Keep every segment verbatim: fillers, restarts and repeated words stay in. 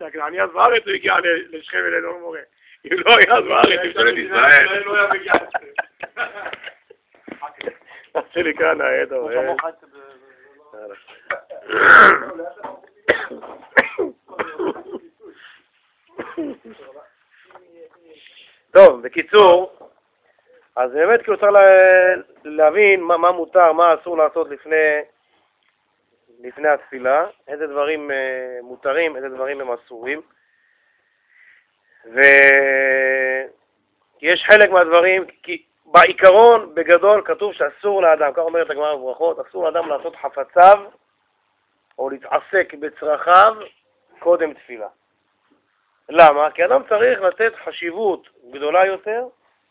אני אז בארץ הוא הגיע לשכם ולאלון מורה. אם לא היה אז בארץ, ממשלת ישראל. לא היה מגיע. עשי לי כאן, הידע. טוב, בקיצור, אז באמת כאילו צריך להבין מה, מה מותר, מה אסור לעשות לפני, לפני התפילה, איזה דברים מותרים, איזה דברים הם אסורים. ויש חלק מהדברים, כי בעיקרון, בגדול, כתוב שאסור לאדם, כך אומרת הגמרא בברכות, אסור לאדם לעשות חפציו או להתעסק בצרכיו קודם תפילה. למה? כי אדם צריך לתת חשיבות גדולה יותר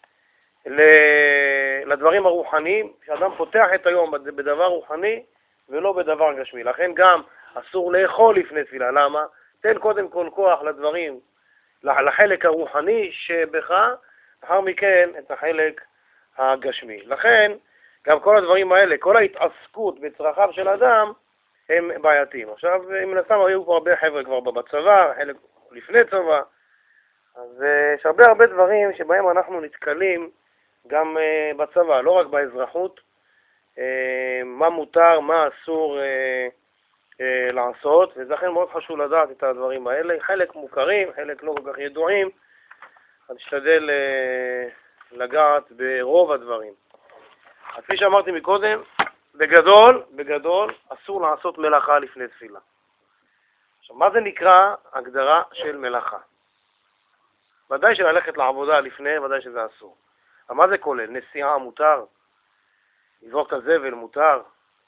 לדברים הרוחניים, שאדם פותח את היום בדבר רוחני ולא בדבר גשמי. לכן גם אסור לאכול לפני תפילה. למה? תן קודם כל כוח לדברים, לחלק הרוחני שבך, אחר מכן את החלק הגשמי. לכן גם כל הדברים האלה, כל ההתעסקות בצרכיו של אדם הם בעייתיים. עכשיו, אם נסתם היו פה הרבה חבר'ה כבר בצבא, חלק לפני צבא, אז יש הרבה הרבה דברים שבהם אנחנו נתקלים גם uh, בצבא, לא רק באזרחות, uh, מה מותר, מה אסור uh, uh, לעשות, ולכן מאוד חשוב לדעת את הדברים האלה. חלק מוכרים, חלק לא כל כך ידועים, אז נשתדל uh, לגעת ברוב הדברים. אז כפי שאמרתי מקודם, בגדול, בגדול, אסור לעשות מלאכה לפני תפילה. עכשיו, מה זה נקרא הגדרה של מלאכה? ודאי שללכת לעבודה לפני, ודאי שזה אסור. אבל מה זה כולל? נסיעה מותר, לזרוק את הזבל מותר,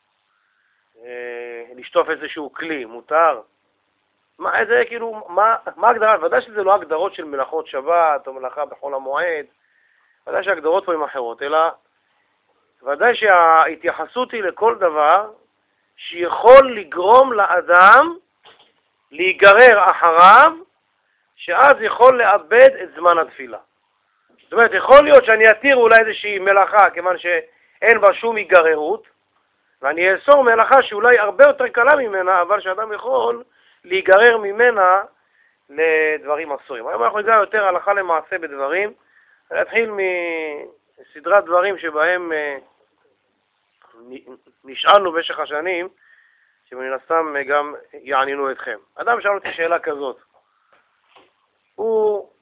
אה, לשטוף איזשהו כלי מותר. מה, איזה, כאילו, מה, מה הגדרה? ודאי שזה לא הגדרות של מלאכות שבת או מלאכה בחול המועד, ודאי שהגדרות פה הן אחרות, אלא ודאי שההתייחסות היא לכל דבר שיכול לגרום לאדם להיגרר אחריו, שאז יכול לאבד את זמן התפילה. זאת אומרת, יכול להיות שאני אתיר אולי איזושהי מלאכה, כיוון שאין בה שום היגררות, ואני אאסור מלאכה שאולי הרבה יותר קלה ממנה, אבל שאדם יכול להיגרר ממנה לדברים אסורים. היום אנחנו ניגע יותר הלכה למעשה בדברים, נתחיל מסדרת דברים שבהם נשאלנו במשך השנים, שמן הסתם גם יעניינו אתכם. אדם שאל אותי שאלה כזאת, הוא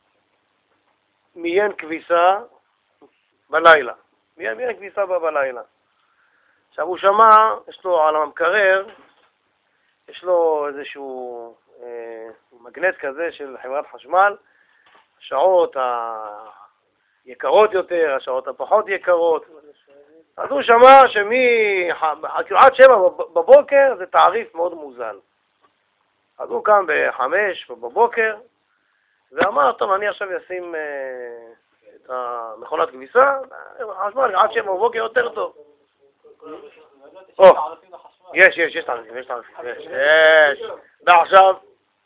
מיין כביסה בלילה, מיין, מיין כביסה בה בלילה. עכשיו הוא שמע, יש לו על המקרר, יש לו איזשהו אה, מגנט כזה של חברת חשמל, השעות היקרות יותר, השעות הפחות יקרות. אז הוא שמע שמי, עד שבע בבוקר זה תעריף מאוד מוזל. אז הוא קם בחמש בבוקר, ואמר, טוב, אני עכשיו אשים אה, את המכונת כביסה, החשמל, עד שבע בבוקר יותר טוב. או, יש, יש, יש תעריפים, יש תעריפים, יש, יש. ועכשיו,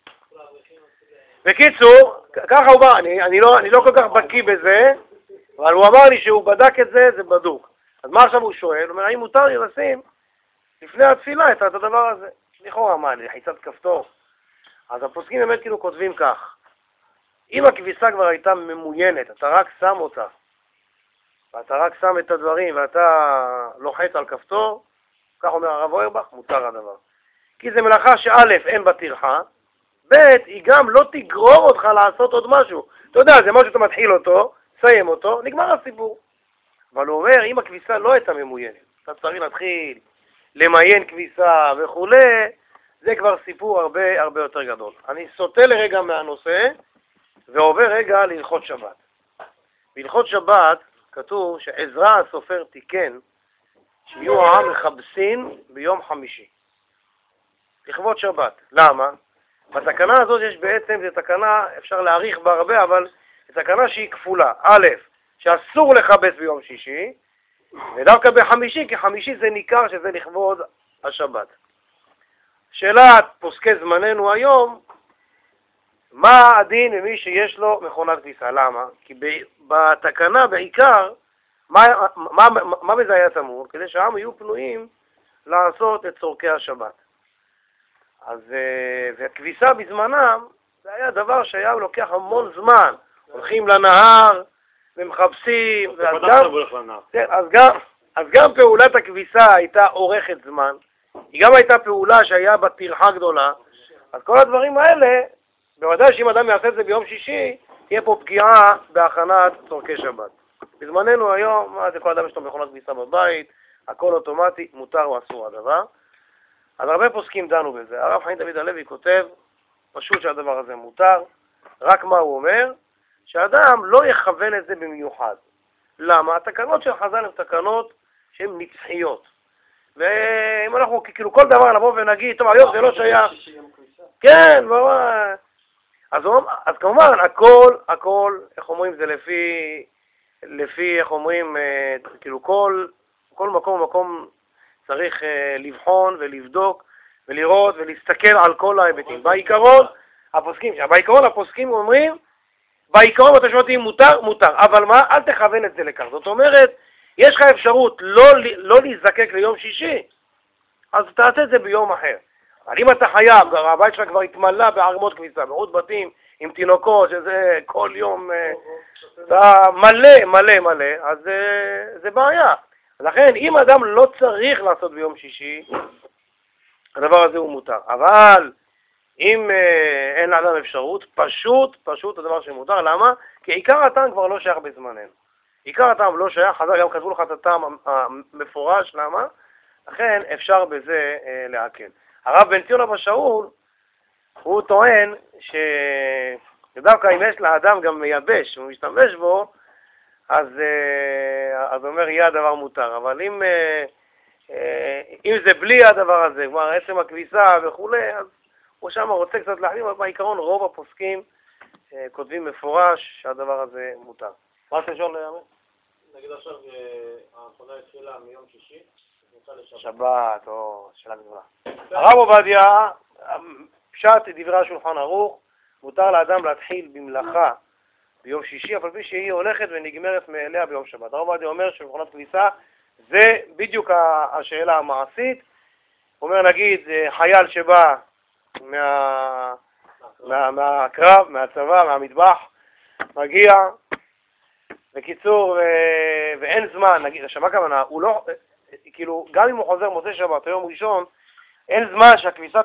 בקיצור, ככה הוא בא, אני, אני, לא, אני לא כל כך בקיא בזה, אבל הוא אמר לי שהוא בדק את זה, זה בדוק. אז מה עכשיו הוא שואל? הוא אומר, האם מותר לי לשים לפני התפילה את הדבר הזה? לכאורה, מה, לחיצת כפתור? אז הפוסקים באמת כאילו כותבים כך, אם הכביסה כבר הייתה ממוינת, אתה רק שם אותה, ואתה רק שם את הדברים, ואתה לוחץ על כפתור, כך אומר הרב אוירבך, מותר הדבר. כי זה מלאכה שא' אין בה טרחה, ב' היא גם לא תגרור אותך לעשות עוד משהו. אתה יודע, זה משהו שאתה מתחיל אותו, סיים אותו, נגמר הסיפור. אבל הוא אומר, אם הכביסה לא הייתה ממוינת, אתה צריך להתחיל למיין כביסה וכו', זה כבר סיפור הרבה הרבה יותר גדול. אני סוטה לרגע מהנושא, ועובר רגע להלכות שבת. בהלכות שבת כתוב שעזרא הסופר תיקן שיהיו העם מחבסין ביום חמישי. לכבוד שבת. למה? בתקנה הזאת יש בעצם, זו תקנה, אפשר להאריך בה הרבה, אבל זו תקנה שהיא כפולה. א', שאסור לחבס ביום שישי, ודווקא בחמישי, כי חמישי זה ניכר שזה לכבוד השבת. שאלת פוסקי זמננו היום, מה הדין למי שיש לו מכונת כביסה? למה? כי בתקנה בעיקר, מה, מה, מה בזה היה תמור? כדי שהעם יהיו פנויים לעשות את צורכי השבת. אז, והכביסה בזמנם זה היה דבר שהיה לוקח המון זמן. הולכים לנהר ומחפשים. אתה פתחת והולך לנהר. כן, אז גם, אז גם פעולת הכביסה הייתה אורכת זמן. היא גם הייתה פעולה שהיה בה טרחה גדולה. אז כל הדברים האלה, בוודאי שאם אדם יעשה את זה ביום שישי, תהיה פה פגיעה בהכנת צורכי שבת. בזמננו היום, מה זה כל אדם יש לו מכונת כביסה בבית, הכל אוטומטי, מותר או אסור הדבר. אז הרבה פוסקים דנו בזה. הרב חיים דוד הלוי כותב, פשוט שהדבר הזה מותר, רק מה הוא אומר? שאדם לא יכוון את זה במיוחד. למה? התקנות של חז"ל הן תקנות שהן נצחיות. ואם אנחנו כאילו כל דבר לבוא ונגיד, טוב היום זה לא שייך. כן, ברור. אז, אז כמובן הכל, הכל, איך אומרים, זה לפי, לפי, איך אומרים, כאילו כל, כל מקום מקום צריך לבחון ולבדוק ולראות ולהסתכל על כל ההיבטים. בעיקרון הפוסקים, בעיקרון הפוסקים אומרים, בעיקרון אתה שואל אותי מותר, מותר, אבל מה? אל תכוון את זה לכך. זאת אומרת, יש לך אפשרות לא, לא להזדקק ליום שישי, אז תעשה את זה ביום אחר. אבל אם אתה חייב, הבית שלך כבר התמלא בערמות כביסה, בעוד בתים עם תינוקות, שזה כל יום, אתה מלא, מלא, מלא, אז זה בעיה. לכן, אם אדם לא צריך לעשות ביום שישי, הדבר הזה הוא מותר. אבל אם אין לאדם אפשרות, פשוט, פשוט הדבר שמותר. למה? כי עיקר הטעם כבר לא שייך בזמננו. עיקר הטעם לא שייך, חז"ל גם כתבו לך את הטעם המפורש, למה? לכן אפשר בזה להקל. הרב בן ציון אבא שאול, הוא טוען שדווקא אם יש לאדם גם מייבש, הוא משתמש בו, אז, אז אומר יהיה הדבר מותר. אבל אם, אם זה בלי הדבר הזה, כבר עצם הכביסה וכו', אז הוא שם רוצה קצת להחליט, אבל בעיקרון רוב הפוסקים כותבים מפורש שהדבר הזה מותר. מה אתה שואל להאמר? נגיד עכשיו האחרונה התחילה מיום שישי, שבת, או שאלה גדולה. הרב עובדיה, פשט דברי השולחן ערוך, מותר לאדם להתחיל במלאכה ביום שישי, אבל כפי שהיא הולכת ונגמרת מאליה ביום שבת. הרב עובדיה אומר שמכונת כביסה זה בדיוק השאלה המעשית. הוא אומר נגיד חייל שבא מה, מה, מהקרב, מהצבא, מהמטבח, מגיע, בקיצור, ו... ואין זמן, נגיד, עכשיו מה כוונה, הוא לא, כאילו, גם אם הוא חוזר מוצא שבת או יום ראשון, אין זמן שהכביסה,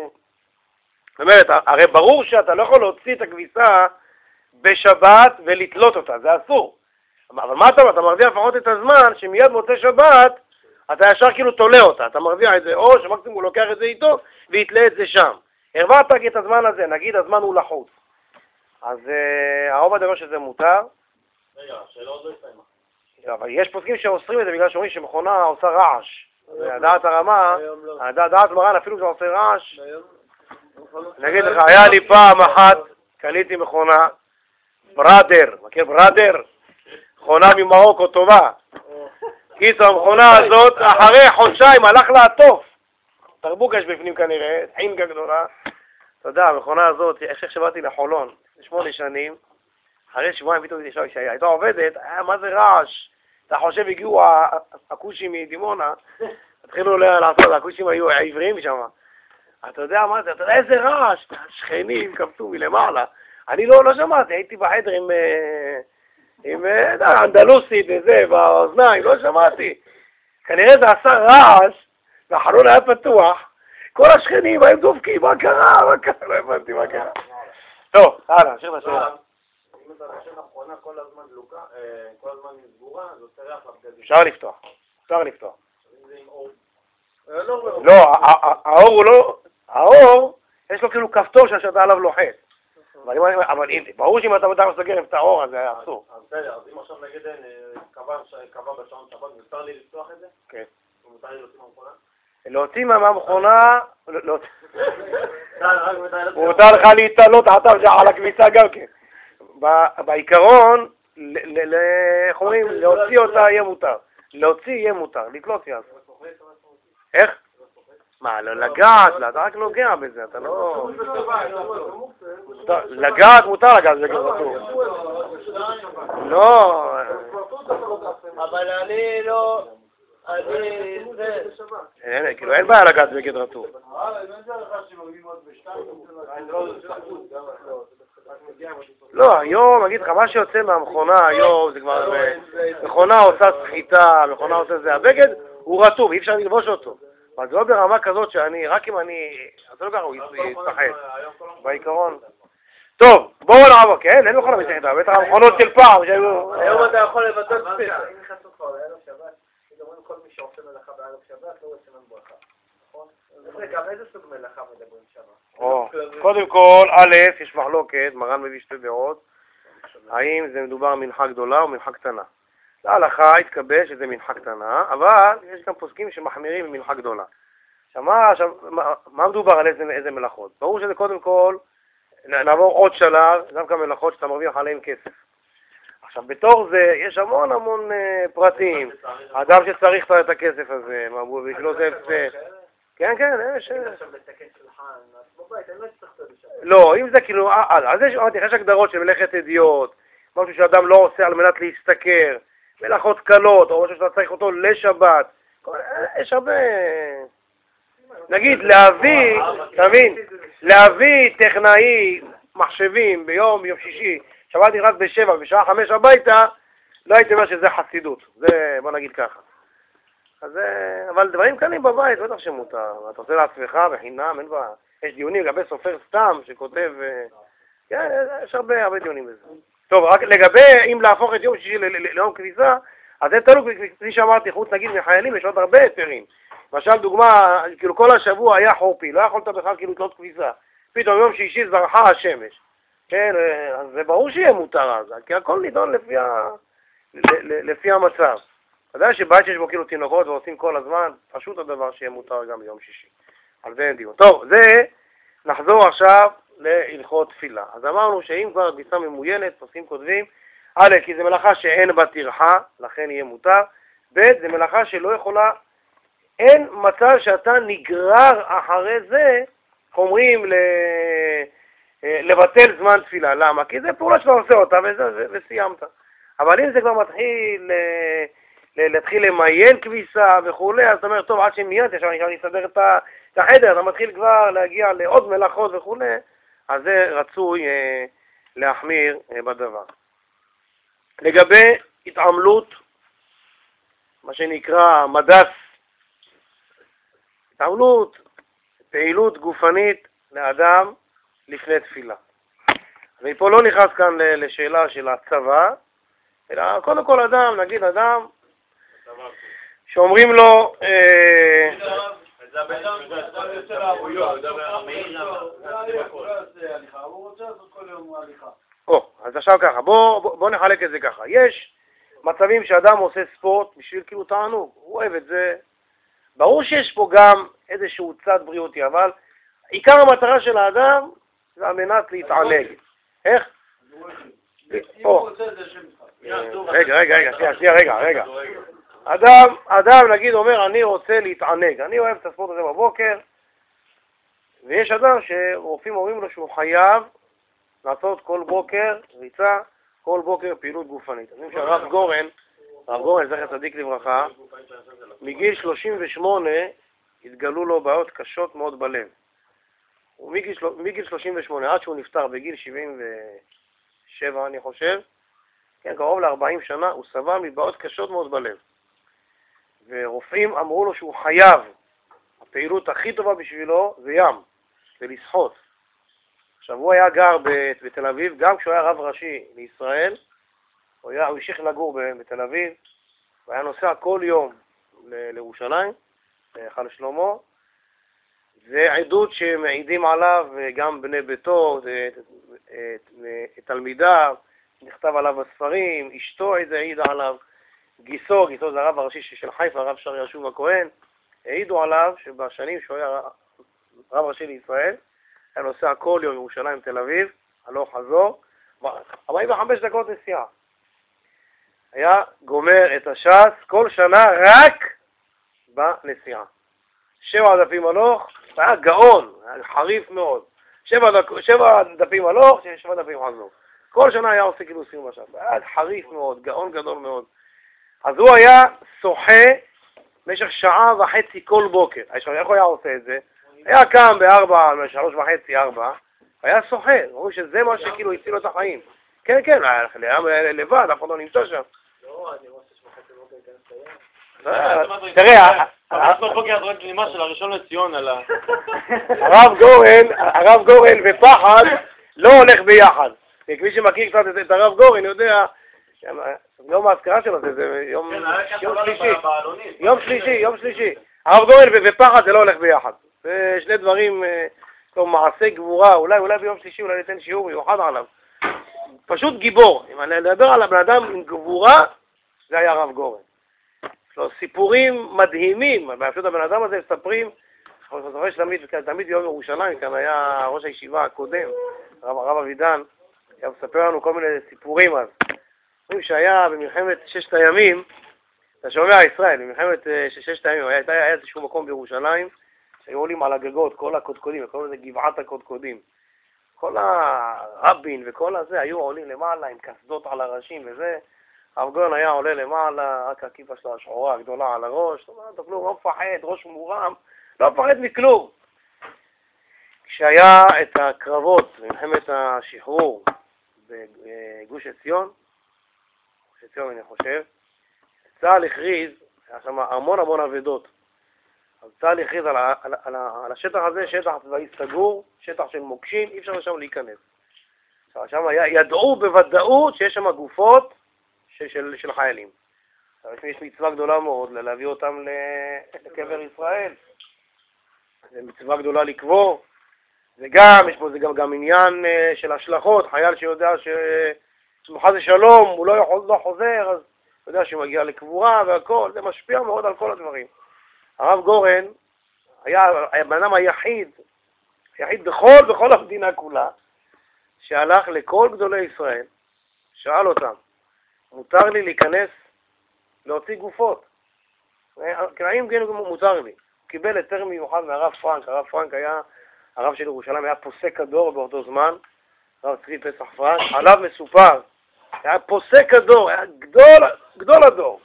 זאת אומרת, הרי ברור שאתה לא יכול להוציא את הכביסה בשבת ולתלות אותה, זה אסור. אבל מה אתה, אתה מרוויח לפחות את הזמן שמיד מוצא שבת, אתה ישר כאילו תולה אותה, אתה מרוויח את זה, או שמקסימום הוא לוקח את זה איתו ויתלה את זה שם. הרווחת את הזמן הזה, נגיד הזמן הוא לחוץ. אז הרוב הדבר שזה מותר. רגע, השאלה עוד לא הסתיימה. אבל יש פוסקים שאוסרים את זה בגלל שאומרים שמכונה עושה רעש. דעת הרמה, דעת מרן אפילו כשזה עושה רעש. נגיד לך, היה לי פעם אחת, קניתי מכונה, בראדר, מכיר בראדר? מכונה ממרוקו טובה. קיצור, המכונה הזאת, אחרי חודשיים הלך לעטוף. תרבוק יש בפנים כנראה, חינגה גדולה. אתה יודע, המכונה הזאת, איך שבאתי לחולון, שמונה שנים, אחרי שבועיים פתאום אישה שהייתה עובדת, היה מה זה רעש. אתה חושב הגיעו הכושים מדימונה, התחילו לעשות, הכושים היו עבריים שם. אתה יודע מה זה, אתה יודע איזה רעש, שכנים קפצו מלמעלה. אני לא, לא שמעתי, הייתי בחדר עם, עם אנדלוסית וזה, באוזניים, לא שמעתי. כנראה זה עשה רעש, והחלון היה פתוח, כל השכנים היו דופקים, מה קרה, מה קרה, לא הבנתי מה קרה. טוב, הלאה, נשאיר לשאלה. אם אתה חושב לאחרונה כל הזמן דלוקה, כל הזמן סגורה, זה עושה ריח לבגדים. אפשר לפתוח, אפשר לפתוח. אם זה עם אור. לא, האור הוא לא, האור, יש לו כאילו כפתור שאתה עליו לוחץ. אבל ברור שאם אתה בטח מסגר את האור, אז זה אסור. אז בסדר, אז אם עכשיו נגיד קבע בשעון שבת, מותר לי לפתוח את זה? כן. מותר לי להוציא מהמכונה? להוציא מהמכונה, מותר לך להתעלות על הכביסה גם כן. בעיקרון, איך אומרים, להוציא אותה יהיה מותר. להוציא יהיה מותר, לתלות יעז. איך? מה, לגעת, אתה רק נוגע בזה, אתה לא... לגעת מותר לגעת בגדרתו. לא... אבל אני לא... אני... זה... כאילו אין בעיה לגעת בגדרתו. לא, היום, אגיד לך, מה שיוצא מהמכונה היום, זה כבר, מכונה עושה סחיטה, מכונה עושה זה, הבגד הוא רטוב, אי אפשר ללבוש אותו. אבל זה לא ברמה כזאת שאני, רק אם אני, זה לא ככה הוא יצטחק, בעיקרון. טוב, בואו נעבור, כן? אין מכונה בסחיטה, בטח המכונות של פעם, שהיו... היום אתה יכול לבטל ספיחה. אם נכנס אותך לערב שבת, מדברים כל מי שעושה מלאכה בערב שבת, לא רוצה מן ברכה. נכון? רגע, איזה סוג מלאכה מדברים שם? קודם כל, א', יש מחלוקת, מרן מביא שתי דעות, האם זה מדובר מנחה גדולה או מנחה קטנה. להלכה התקבל שזה מנחה קטנה, אבל יש גם פוסקים שמחמירים במנחה גדולה. עכשיו, מה, עכשיו, מה, מה מדובר על איזה, איזה מלאכות? ברור שזה קודם כל, נעבור עוד שלב, גם כמה מלאכות שאתה מרוויח עליהם כסף. עכשיו, בתור זה, יש המון המון uh, פרטים. האדם שצריך את הכסף הזה, מה, בשבילו זה... כן, כן, יש... לא, אם זה כאילו... אז יש הגדרות של מלאכת ידיעות, משהו שאדם לא עושה על מנת להסתכר, מלאכות קלות, או משהו שאתה צריך אותו לשבת. יש הרבה... נגיד, להביא, תבין, להביא טכנאי מחשבים ביום, יום שישי, שבאתי רק בשבע, בשעה חמש הביתה, לא הייתי אומר שזה חסידות. זה, בוא נגיד ככה. אז, אבל דברים קלים בבית, בטח שמותר. אתה עושה לעצמך בחינם, אין בעיה. יש דיונים לגבי סופר סתם שכותב, כן, יש הרבה, הרבה דיונים בזה. טוב, רק לגבי אם להפוך את יום שישי ליום כביסה, אז זה תלוי, כפי שאמרתי, חוץ נגיד מחיילים, יש עוד הרבה היתרים. למשל, דוגמה, כאילו כל השבוע היה חורפי, לא יכולת בכלל כאילו לתלות כביסה. פתאום יום שישי זרחה השמש. כן, אז זה ברור שיהיה מותר אז, כי הכל נידון לפי, ה... לפי המצב. אתה יודע שבית שיש בו כאילו תינוקות ועושים כל הזמן, פשוט הדבר שיהיה מותר גם ביום שישי. על זה אין דיון. טוב, זה, נחזור עכשיו להלכות תפילה. אז אמרנו שאם כבר כביסה ממוינת, פוסקים כותבים, א', כי זה מלאכה שאין בה טרחה, לכן יהיה מותר. ב', זה מלאכה שלא יכולה, אין מצב שאתה נגרר אחרי זה, אומרים, ל... לבטל זמן תפילה. למה? כי זה פעולה שאתה עושה אותה וזה, וסיימת. אבל אם זה כבר מתחיל להתחיל למיין כביסה וכולי, אז אתה אומר, טוב, עד שמיינת, עכשיו אני אסדר את החדר, אתה מתחיל כבר להגיע לעוד מלאכות וכולי, אז זה רצוי אה, להחמיר אה, בדבר. לגבי התעמלות, מה שנקרא מדס, התעמלות, פעילות גופנית לאדם לפני תפילה. ופה לא נכנס כאן לשאלה של הצבא, אלא קודם כל אדם, נגיד אדם, שאומרים לו, או, אז עכשיו ככה, בוא נחלק את זה ככה. יש מצבים שאדם עושה ספורט בשביל כאילו תענוג, הוא אוהב את זה. ברור שיש פה גם איזשהו צד בריאותי, אבל עיקר המטרה של האדם זה על מנת להתענג. איך? רגע, רגע, רגע, שנייה, רגע, רגע. אדם, אדם נגיד אומר, אני רוצה להתענג, אני אוהב את הספורט הזה בבוקר, ויש אדם שרופאים אומרים לו שהוא חייב לעשות כל בוקר ריצה, כל בוקר פעילות גופנית. אז אם שהרב גורן, הרב גורן, זכר צדיק לברכה, מגיל שלושים ושמונה התגלו לו בעיות קשות מאוד בלב. ומגיל שלושים ושמונה עד שהוא נפטר בגיל שבעים ושבע, אני חושב, כן, קרוב ל-ארבעים שנה, הוא סבל מבעיות קשות מאוד בלב. ורופאים אמרו לו שהוא חייב, הפעילות הכי טובה בשבילו זה ים, זה לשחות. עכשיו הוא היה גר בתל אביב, גם כשהוא היה רב ראשי לישראל, הוא, היה, הוא המשיך לגור בתל אביב, והיה נוסע כל יום לירושלים, להיכל שלמה, זה עדות שמעידים עליו גם בני ביתו, תלמידיו, נכתב עליו בספרים, אשתו איזה העיד עליו, גיסו, גיסו זה הרב הראשי של חיפה, הרב שר ישוב הכהן, העידו עליו שבשנים שהוא היה רב ראשי לישראל, היה נוסע כל יום ירושלים תל אביב, הלוך חזור, ארבעים וחמש דקות נסיעה. היה גומר את הש"ס כל שנה רק בנסיעה. שבע דפים הלוך, היה גאון, היה חריף מאוד. שבע, דק, שבע דפים הלוך, שבע דפים חזור. כל שנה היה עושה כאילו סיום בש"ס. היה חריף מאוד, גאון גדול מאוד. אז הוא היה שוחה במשך שעה וחצי כל בוקר. איך הוא היה עושה את זה? היה קם בארבע, שלוש וחצי, ארבע, היה שוחה. אומרים שזה מה שכאילו הציל לו את החיים. כן, כן, לבד, אף אחד לא נמצא שם. לא, אני רוצה שמחצי בוקר ייכנס לים. תראה, הראשון לציון על ה... הרב גורן, הרב גורן ופחד לא הולך ביחד. כמי שמכיר קצת את הרב גורן, יודע, יום האזכרה שלו זה יום שלישי. יום שלישי, יום שלישי. הרב גורן ופחד זה לא הולך ביחד. זה שני דברים, כמו מעשה גבורה, אולי, אולי ביום שלישי אולי ניתן שיעור מיוחד עליו. פשוט גיבור. אם אני אדבר על הבן אדם עם גבורה, זה היה הרב גורן. יש לו סיפורים מדהימים, פשוט הבן אדם הזה מספרים, אני זוכר שתמיד, תמיד יום ירושלים, כאן היה ראש הישיבה הקודם, הרב, הרב אבידן, היה מספר לנו כל מיני סיפורים אז. אומרים שהיה במלחמת ששת הימים, אתה שומע ישראל, במלחמת ששת הימים, היה, היה איזשהו מקום בירושלים, שהיו עולים על הגגות, כל הקודקודים, כל זה גבעת הקודקודים. כל הרבין וכל הזה היו עולים למעלה עם קסדות על הראשים וזה. הרב גורן היה עולה למעלה, רק הכיפה שלה השחורה הגדולה על הראש, זאת אומרת, כלום, לא מפחד, ראש מורם, לא מפחד מכלום. כשהיה את הקרבות, מלחמת השחרור בגוש עציון, גוש עציון אני חושב, צה"ל הכריז, היה שם המון המון עבדות, אז צה"ל הכריז על, על, על, על השטח הזה, שטח צבאי סגור, שטח של מוקשים, אי אפשר לשם להיכנס. עכשיו, שם ידעו בוודאות שיש שם גופות של, של, של חיילים. עכשיו, יש מצווה גדולה מאוד להביא אותם לקבר ישראל. זה מצווה גדולה לקבור. זה גם, יש פה זה גם, גם עניין של השלכות. חייל שיודע שסמוחה זה שלום, הוא לא, יכול, לא חוזר, אז הוא יודע שהוא מגיע לקבורה והכל. זה משפיע מאוד על כל הדברים. הרב גורן היה הבן אדם היחיד, היחיד בכל, בכל המדינה כולה, שהלך לכל גדולי ישראל, שאל אותם, מותר לי להיכנס, להוציא גופות? האם כן מותר לי? קיבל היתר מיוחד מהרב פרנק, הרב פרנק היה, הרב של ירושלים היה פוסק הדור באותו זמן, הרב צבי פסח פרנק, עליו מסופר, היה פוסק הדור, היה גדול, גדול הדור.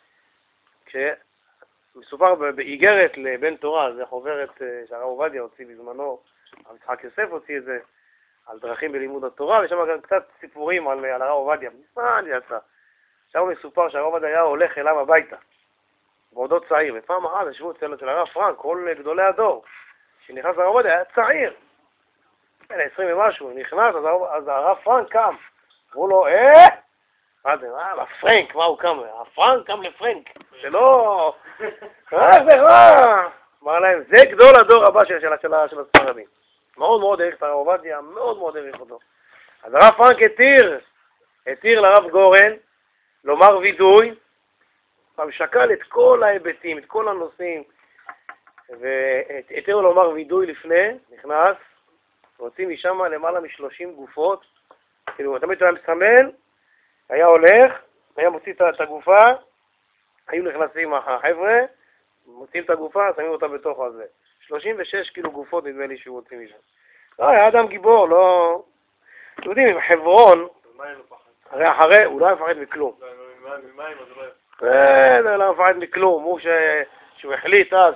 כשמסופר באיגרת לבן תורה, זה חוברת שהרב עובדיה הוציא בזמנו, הרב יצחק יוסף הוציא את זה, על דרכים בלימוד התורה, ויש שם גם קצת סיפורים על, על הרב עובדיה, מזמן יצא. שם מסופר שהרב עובדיה היה הולך אליו הביתה, בעודו צעיר, ופעם אחת ישבו אצל, אצל הרב פרנק, כל גדולי הדור, שנכנס הרב עובדיה, היה צעיר, היה עשרים ומשהו, נכנס, אז, אז הרב פרנק קם, אמרו לו, אה? מה זה, מה, הפרנק, מה הוא קם? הפרנק קם לפרנק, זה לא... מה זה, מה? אמר להם, זה גדול הדור הבא של, של, של, של הספרדים. מאוד מאוד העריך את הרב עובדיה, מאוד מאוד העריך אותו. אז הרב פרנק התיר, התיר לרב גורן לומר וידוי, שקל את כל ההיבטים, את כל הנושאים, והתיר לומר וידוי לפני, נכנס, והוציא משם למעלה משלושים גופות, כאילו, תמיד הוא היה מסמן, היה הולך, היה מוציא את הגופה, היו נכנסים החבר'ה, מוציאים את הגופה, שמים אותה בתוך הזה. שלושים ושש כאילו גופות נדמה לי שהוא הוציא משם. לא, היה אדם גיבור, לא... אתם יודעים, עם חברון, הרי אחרי, הוא לא מפחד מכלום. זה לא מפחד מכלום, הוא שהוא החליט אז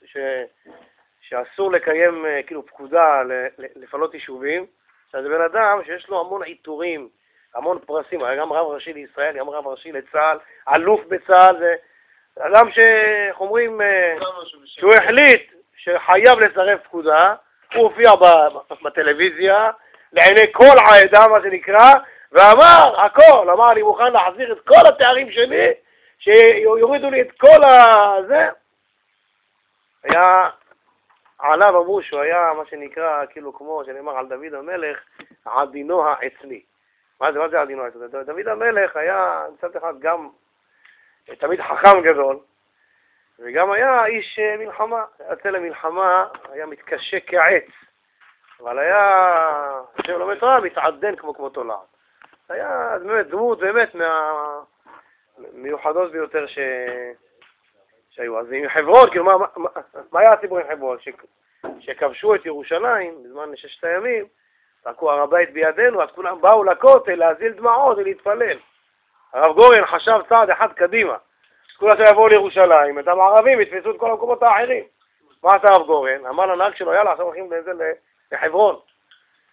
שאסור לקיים כאילו פקודה לפנות יישובים, שזה בן אדם שיש לו המון עיטורים, המון פרסים, היה גם רב ראשי לישראל, גם רב ראשי לצה"ל, אלוף בצה"ל, זה אדם שאומרים שהוא החליט שחייב לצרף פקודה, הוא הופיע בטלוויזיה, לעיני כל העדה מה שנקרא, ואמר הכל, אמר אני מוכן להחזיר את כל התארים שלי, שיורידו לי את כל הזה. היה, עליו אמרו שהוא היה מה שנקרא, כאילו כמו שנאמר על דוד המלך, עדינו העצני. מה זה, מה זה עדינו העצני? דוד המלך היה מצד אחד גם תמיד חכם גדול, וגם היה איש מלחמה. יצא למלחמה, היה מתקשה כעץ, אבל היה, שם לומד תורה, מתעדן כמו כמו תולעת. היה באמת דמות באמת מהמיוחדות ביותר ש... שהיו. אז עם חברון, כאילו מה, מה, מה היה הסיפור עם חברון? ש... שכבשו את ירושלים בזמן ששת הימים, תקעו הר הבית בידינו, אז כולם באו לכותל להזיל דמעות ולהתפלל. הרב גורן חשב צעד אחד קדימה. כולם שיבואו לירושלים, את המערבים יתפסו את כל המקומות האחרים. מה עשה הרב גורן? אמר לנהג שלו, יאללה, עכשיו הולכים לזה לחברון.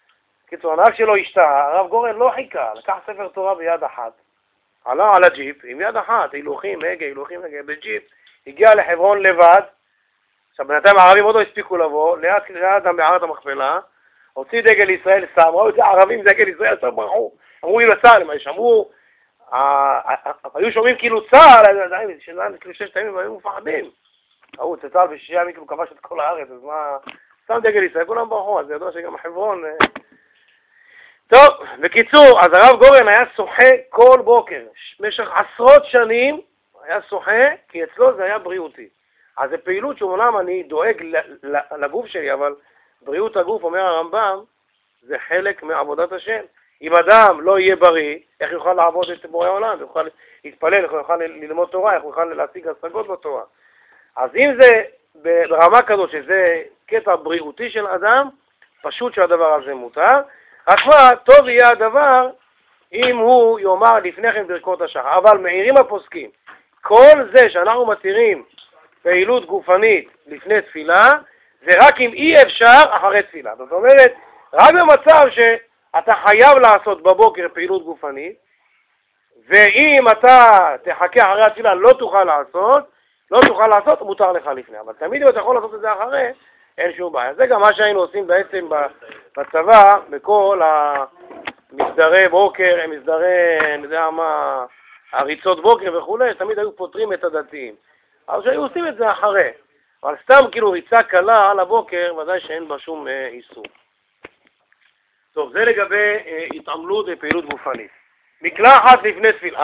קיצור, הנהג שלו השתהה, הרב גורן לא חיכה, לקח ספר תורה ביד אחת, עלה על הג'יפ, עם יד אחת, הילוכים, הגה, הילוכים, הגה, בג'יפ, הגיע לחברון לבד, עכשיו בינתיים הערבים עוד לא הספיקו לבוא, ליד ליד מערת המכפלה, הוציא דגל ישראל, שם, ראו את זה הערבים דגל ישראל, שם ברחו, אמרו לי לצה"ל, מה שמעו, היו שומעים כאילו צה"ל, כאילו ששת הימים היו מפחדים, ראו, זה צה"ל בשישה ימים כאילו כבש את כל הארץ, אז מה, שם דגל ישראל, כולם ברחו, אז זה ידוע שגם החברון... טוב, בקיצור, אז הרב גורן היה שוחה כל בוקר, במשך עשרות שנים היה שוחה, כי אצלו זה היה בריאותי. אז זה פעילות שאומנם אני דואג לגוף שלי, אבל בריאות הגוף, אומר הרמב"ם, זה חלק מעבודת השם. אם אדם לא יהיה בריא, איך יוכל לעבוד את בורא העולם? איך יוכל להתפלל, איך יוכל ללמוד תורה, איך יוכל להשיג השגות בתורה. אז אם זה ברמה כזאת שזה קטע בריאותי של אדם, פשוט שהדבר הזה מותר. רק מה, טוב יהיה הדבר אם הוא יאמר לפני כן ברכות השחר. אבל מעירים הפוסקים, כל זה שאנחנו מתירים פעילות גופנית לפני תפילה, זה רק אם אי אפשר אחרי תפילה. זאת אומרת, רק במצב שאתה חייב לעשות בבוקר פעילות גופנית, ואם אתה תחכה אחרי התפילה לא תוכל לעשות, לא תוכל לעשות, מותר לך לפני. אבל תמיד אם אתה יכול לעשות את זה אחרי, אין שום בעיה. זה גם מה שהיינו עושים בעצם בצבא, בכל המסדרי בוקר, מסדרי, אני יודע מה, הריצות בוקר וכו', תמיד היו פותרים את הדתיים. אבל שהיו עושים את זה אחרי. אבל סתם כאילו ריצה קלה על הבוקר, ודאי שאין בה שום אה, איסור. טוב, זה לגבי אה, התעמלות ופעילות גופנית. מקלחת לפני תפילה.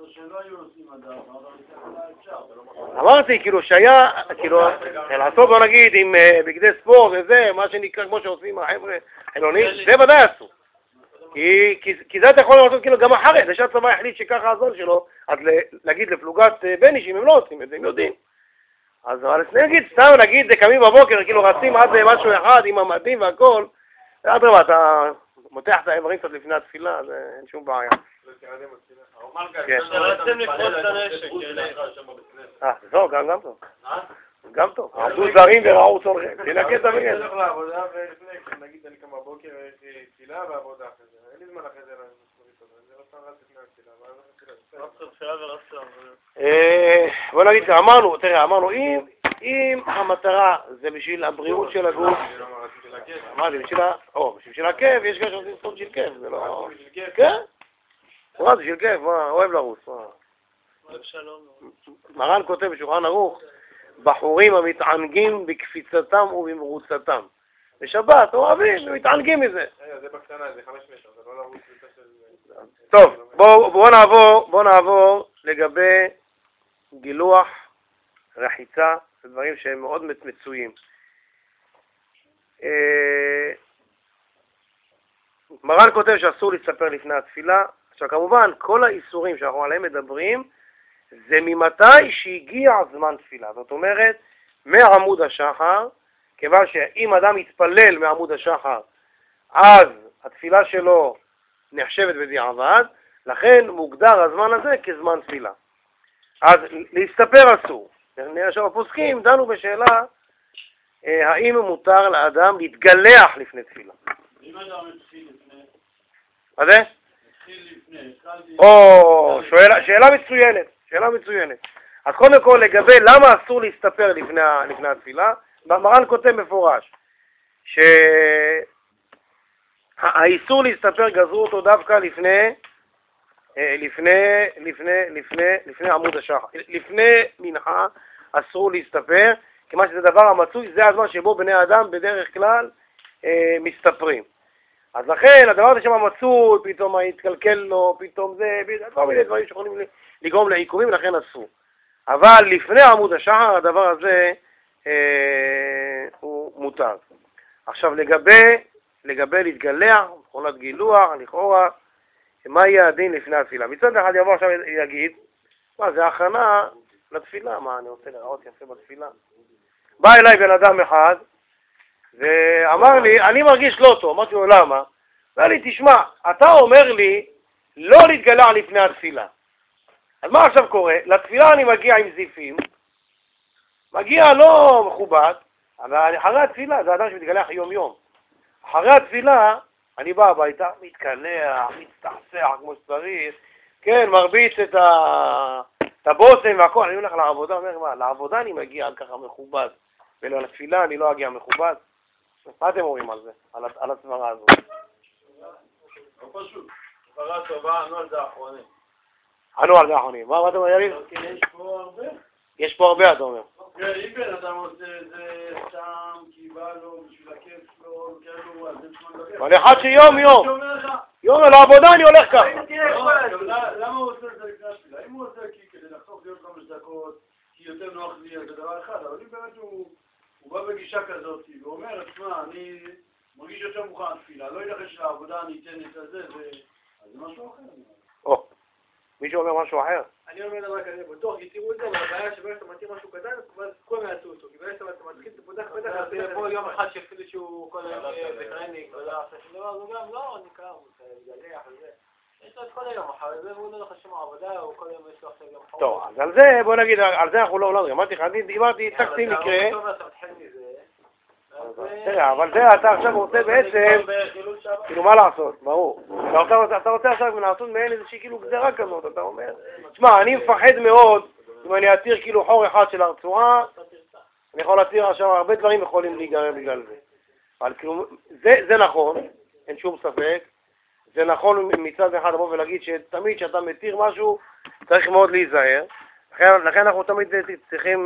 אמרתי, כאילו שהיה, כאילו, לעשות בוא נגיד עם בגדי ספורט וזה, מה שנקרא כמו שעושים החבר'ה חילונים, זה ודאי עשו. כי, כי, כי זה אתה יכול לעשות כאילו גם אחרי, זה שהצבא החליט שככה הזול שלו, אז להגיד לפלוגת בניש, אם הם לא עושים את זה, הם יודעים. אז נגיד, סתם נגיד, קמים בבוקר, כאילו רצים עד משהו אחד עם המדים והכל, ועד רבה, אתה מותח את האיברים קצת לפני התפילה, אז אין שום בעיה. אה, זהו, גם גם טוב. גם טוב. עבדו זרים וראו צורכם. תנקד את המגן. אני הולך לעבודה ולפני, נגיד אני קם בבוקר, יש לי תפילה ועבודה אחרי זה. אין לי זמן אחרי זה אני לא סתם רץ לפני התפילה. בוא נגיד, אמרנו, תראה, אמרנו, אם המטרה זה בשביל הבריאות של הגוף, אמרתי, בשביל הכיף, יש גם שעושים סוד של כיף, זה לא... כן? מה זה של כיף, מה, אוהב לרוץ, מה? מרן כותב בשולחן ערוך, בחורים המתענגים בקפיצתם ובמרוצתם. בשבת, אוהבים, מתענגים מזה. זה בקטנה, זה חמש מטר, זה לא לרוץ של... טוב, בואו נעבור, בואו נעבור לגבי גילוח, רחיצה, זה דברים שהם מאוד מצויים. מרן כותב שאסור להסתפר לפני התפילה. עכשיו כמובן, כל האיסורים שאנחנו עליהם מדברים, זה ממתי שהגיע זמן תפילה. זאת אומרת, מעמוד השחר, כיוון שאם אדם יתפלל מעמוד השחר, אז התפילה שלו נחשבת בדיעבד, לכן מוגדר הזמן הזה כזמן תפילה. אז להסתפר אסור. עכשיו הפוסקים דנו בשאלה, האם מותר לאדם להתגלח לפני תפילה. אם אדם התחיל לפני? מה זה? התחיל לפני. או, שאלה מצוינת, שאלה מצוינת. אז קודם כל לגבי למה אסור להסתפר לפני, לפני התפילה, מרן כותב מפורש, שהאיסור להסתפר גזרו אותו דווקא לפני, לפני, לפני, לפני, לפני עמוד השחר. לפני מנחה אסור להסתפר, כיוון שזה דבר המצוי, זה הזמן שבו בני האדם בדרך כלל אה, מסתפרים. אז לכן הדבר הזה שם מצוי, פתאום התקלקל לו, פתאום זה, כל מיני דברים שיכולים לגרום לעיכובים, לכן אסור. אבל לפני עמוד השחר הדבר הזה אה, הוא מותר. עכשיו לגבי, לגבי להתגלח, מכונת גילוח, לכאורה, מה יהיה הדין לפני התפילה? מצד אחד יבוא עכשיו יגיד, מה זה הכנה לתפילה, מה אני רוצה לראות יפה בתפילה? בא אליי בן אדם אחד, ואמר לי, אני מרגיש לא טוב. אמרתי לו, למה? אמר לי, תשמע, אתה אומר לי לא להתגלח לפני התפילה. אז מה עכשיו קורה? לתפילה אני מגיע עם זיפים, מגיע לא מכובד, אבל אחרי התפילה, זה אדם שמתגלח יום יום. אחרי התפילה, אני בא הביתה, מתקלח, מצטעצע כמו שצריך, כן, מרביץ את, ה... את הבוסם והכל, אני הולך לעבודה, אומר, מה, לעבודה אני מגיע ככה מכובד, ולתפילה אני לא אגיע מכובד. מה אתם אומרים על זה, על, על הסברה הזאת? לא פשוט. סברה טובה, ענו על זה האחרונים. ענו על זה האחרונים. מה אתם אומרים? יש פה הרבה. יש פה הרבה, אתה אומר. אם בן אדם עושה את זה סתם, כי בא לו, בשביל הכיף לו, כאילו, אז אין שמה לדבר. אבל אחד שיום יום. יום לעבודה אני הולך ככה. למה הוא עושה את זה לפני השבילה? אם הוא עושה כדי לחסוך להיות חמש דקות, כי יותר נוח לי, זה דבר אחד. אבל אם באמת הוא בא בגישה כזאת, והוא אומר, תשמע, אני מרגיש יותר מוכן תפילה, לא ילך של העבודה, אני אתן את זה, אז זה משהו אחר. או, מישהו אומר משהו אחר? אני אומר דבר כזה, בטוח יתירו את זה, אבל הבעיה שברגע שאתה מתאים משהו קטן, כולם יעשו אותו. כי ברגע שאתה מתחיל, אתה פותח בטח, אתה יבוא יום אחד שאפילו שהוא כל היום בטרנינג, ולא עושה שום דבר, הוא גם לא נקרא, הוא מתגלח וזה. יש לו את כל היום אחרי זה, והוא לא לך שום עבודה, הוא כל היום יש לו עכשיו יום חור. טוב, אז על זה, בוא נגיד, על זה אנחנו לא לא, אמרתי לך, אני דיברתי, הצגתי מקרה. תראה, אבל זה אתה עכשיו רוצה בעצם, כאילו מה לעשות, ברור. אתה רוצה עכשיו לעשות מעין איזושהי כאילו גזרה כזאת, אתה אומר, תשמע, אני מפחד מאוד אם אני אתיר כאילו חור אחד של הרצועה, אני יכול להתיר עכשיו, הרבה דברים יכולים להיגרם בגלל זה. אבל כאילו, זה נכון, אין שום ספק, זה נכון מצד אחד לבוא ולהגיד שתמיד כשאתה מתיר משהו, צריך מאוד להיזהר, לכן אנחנו תמיד צריכים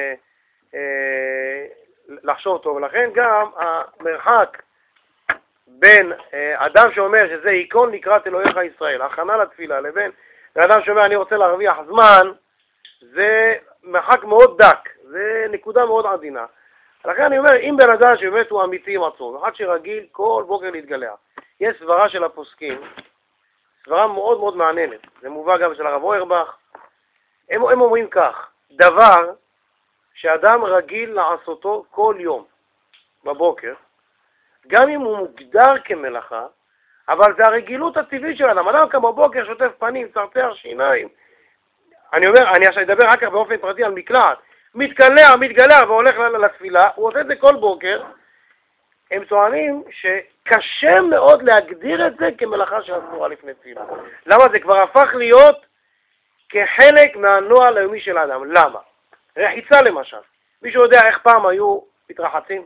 לחשוב טוב, ולכן גם המרחק בין אדם שאומר שזה עיקרון לקראת אלוהיך ישראל, הכנה לתפילה, לבין אדם שאומר אני רוצה להרוויח זמן, זה מרחק מאוד דק, זה נקודה מאוד עדינה. לכן אני אומר, אם בן אדם שבאמת הוא אמיתי עם עצמו, אחד שרגיל כל בוקר להתגלח, יש סברה של הפוסקים, סברה מאוד מאוד מעניינת, זה מובא גם של הרב אוירבך, הם, הם אומרים כך, דבר שאדם רגיל לעשותו כל יום בבוקר, גם אם הוא מוגדר כמלאכה, אבל זה הרגילות הטבעית של אדם. אדם קם בבוקר, שוטף פנים, צרצח שיניים. אני אומר, אני עכשיו אדבר רק באופן פרטי על מקלט. מתקלח, מתגלח והולך לתפילה, הוא עושה את זה כל בוקר. הם טוענים שקשה מאוד להגדיר את זה כמלאכה שאסורה לפני תפילה. למה? זה כבר הפך להיות כחלק מהנוהל היומי של האדם. למה? רחיצה למשל. מישהו יודע איך פעם היו מתרחצים?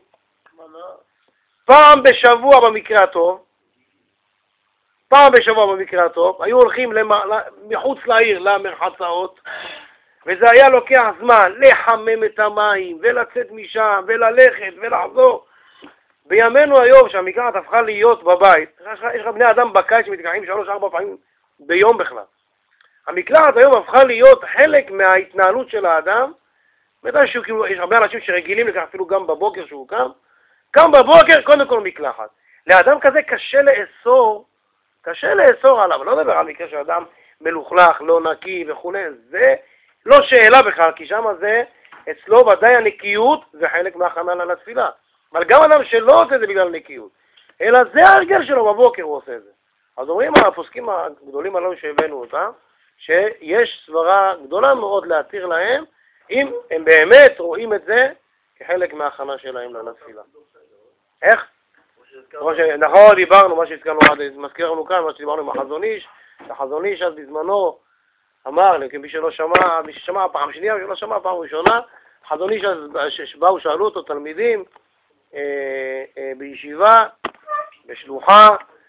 פעם בשבוע במקרה הטוב, פעם בשבוע במקרה הטוב, היו הולכים למע... מחוץ לעיר למרחצאות, וזה היה לוקח זמן לחמם את המים, ולצאת משם, וללכת, ולחזור. בימינו היום, שהמקלחת הפכה להיות בבית, יש לך בני אדם בקיץ שמתקלחים שלוש, ארבע פעמים ביום בכלל. המקלחת היום הפכה להיות חלק מההתנהלות של האדם, מתישהו, כאילו, יש הרבה אנשים שרגילים לכך, אפילו גם בבוקר שהוא קם, קם בבוקר, קודם כל מקלחת. לאדם כזה קשה לאסור, קשה לאסור עליו, לא מדבר על מקרה שאדם מלוכלך, לא נקי וכו', זה לא שאלה בכלל, כי שם זה, אצלו ודאי הנקיות זה חלק מהכנה לתפילה. אבל גם אדם שלא עושה את זה בגלל נקיות, אלא זה ההרגל שלו בבוקר הוא עושה את זה. אז אומרים הפוסקים הגדולים הללו שהבאנו אותם, שיש סברה גדולה מאוד להתיר להם, אם הם באמת רואים את זה כחלק מההכנה שלהם לתפילה. איך? נכון, דיברנו, מה שהזכרנו, מזכיר לנו כאן, מה שדיברנו עם החזון איש, החזון איש אז בזמנו אמר, מי שלא שמע, מי ששמע פעם שנייה, מי שלא שמע פעם ראשונה, החזון איש אז שבאו שאלו אותו תלמידים אה, אה, בישיבה, בשלוחה,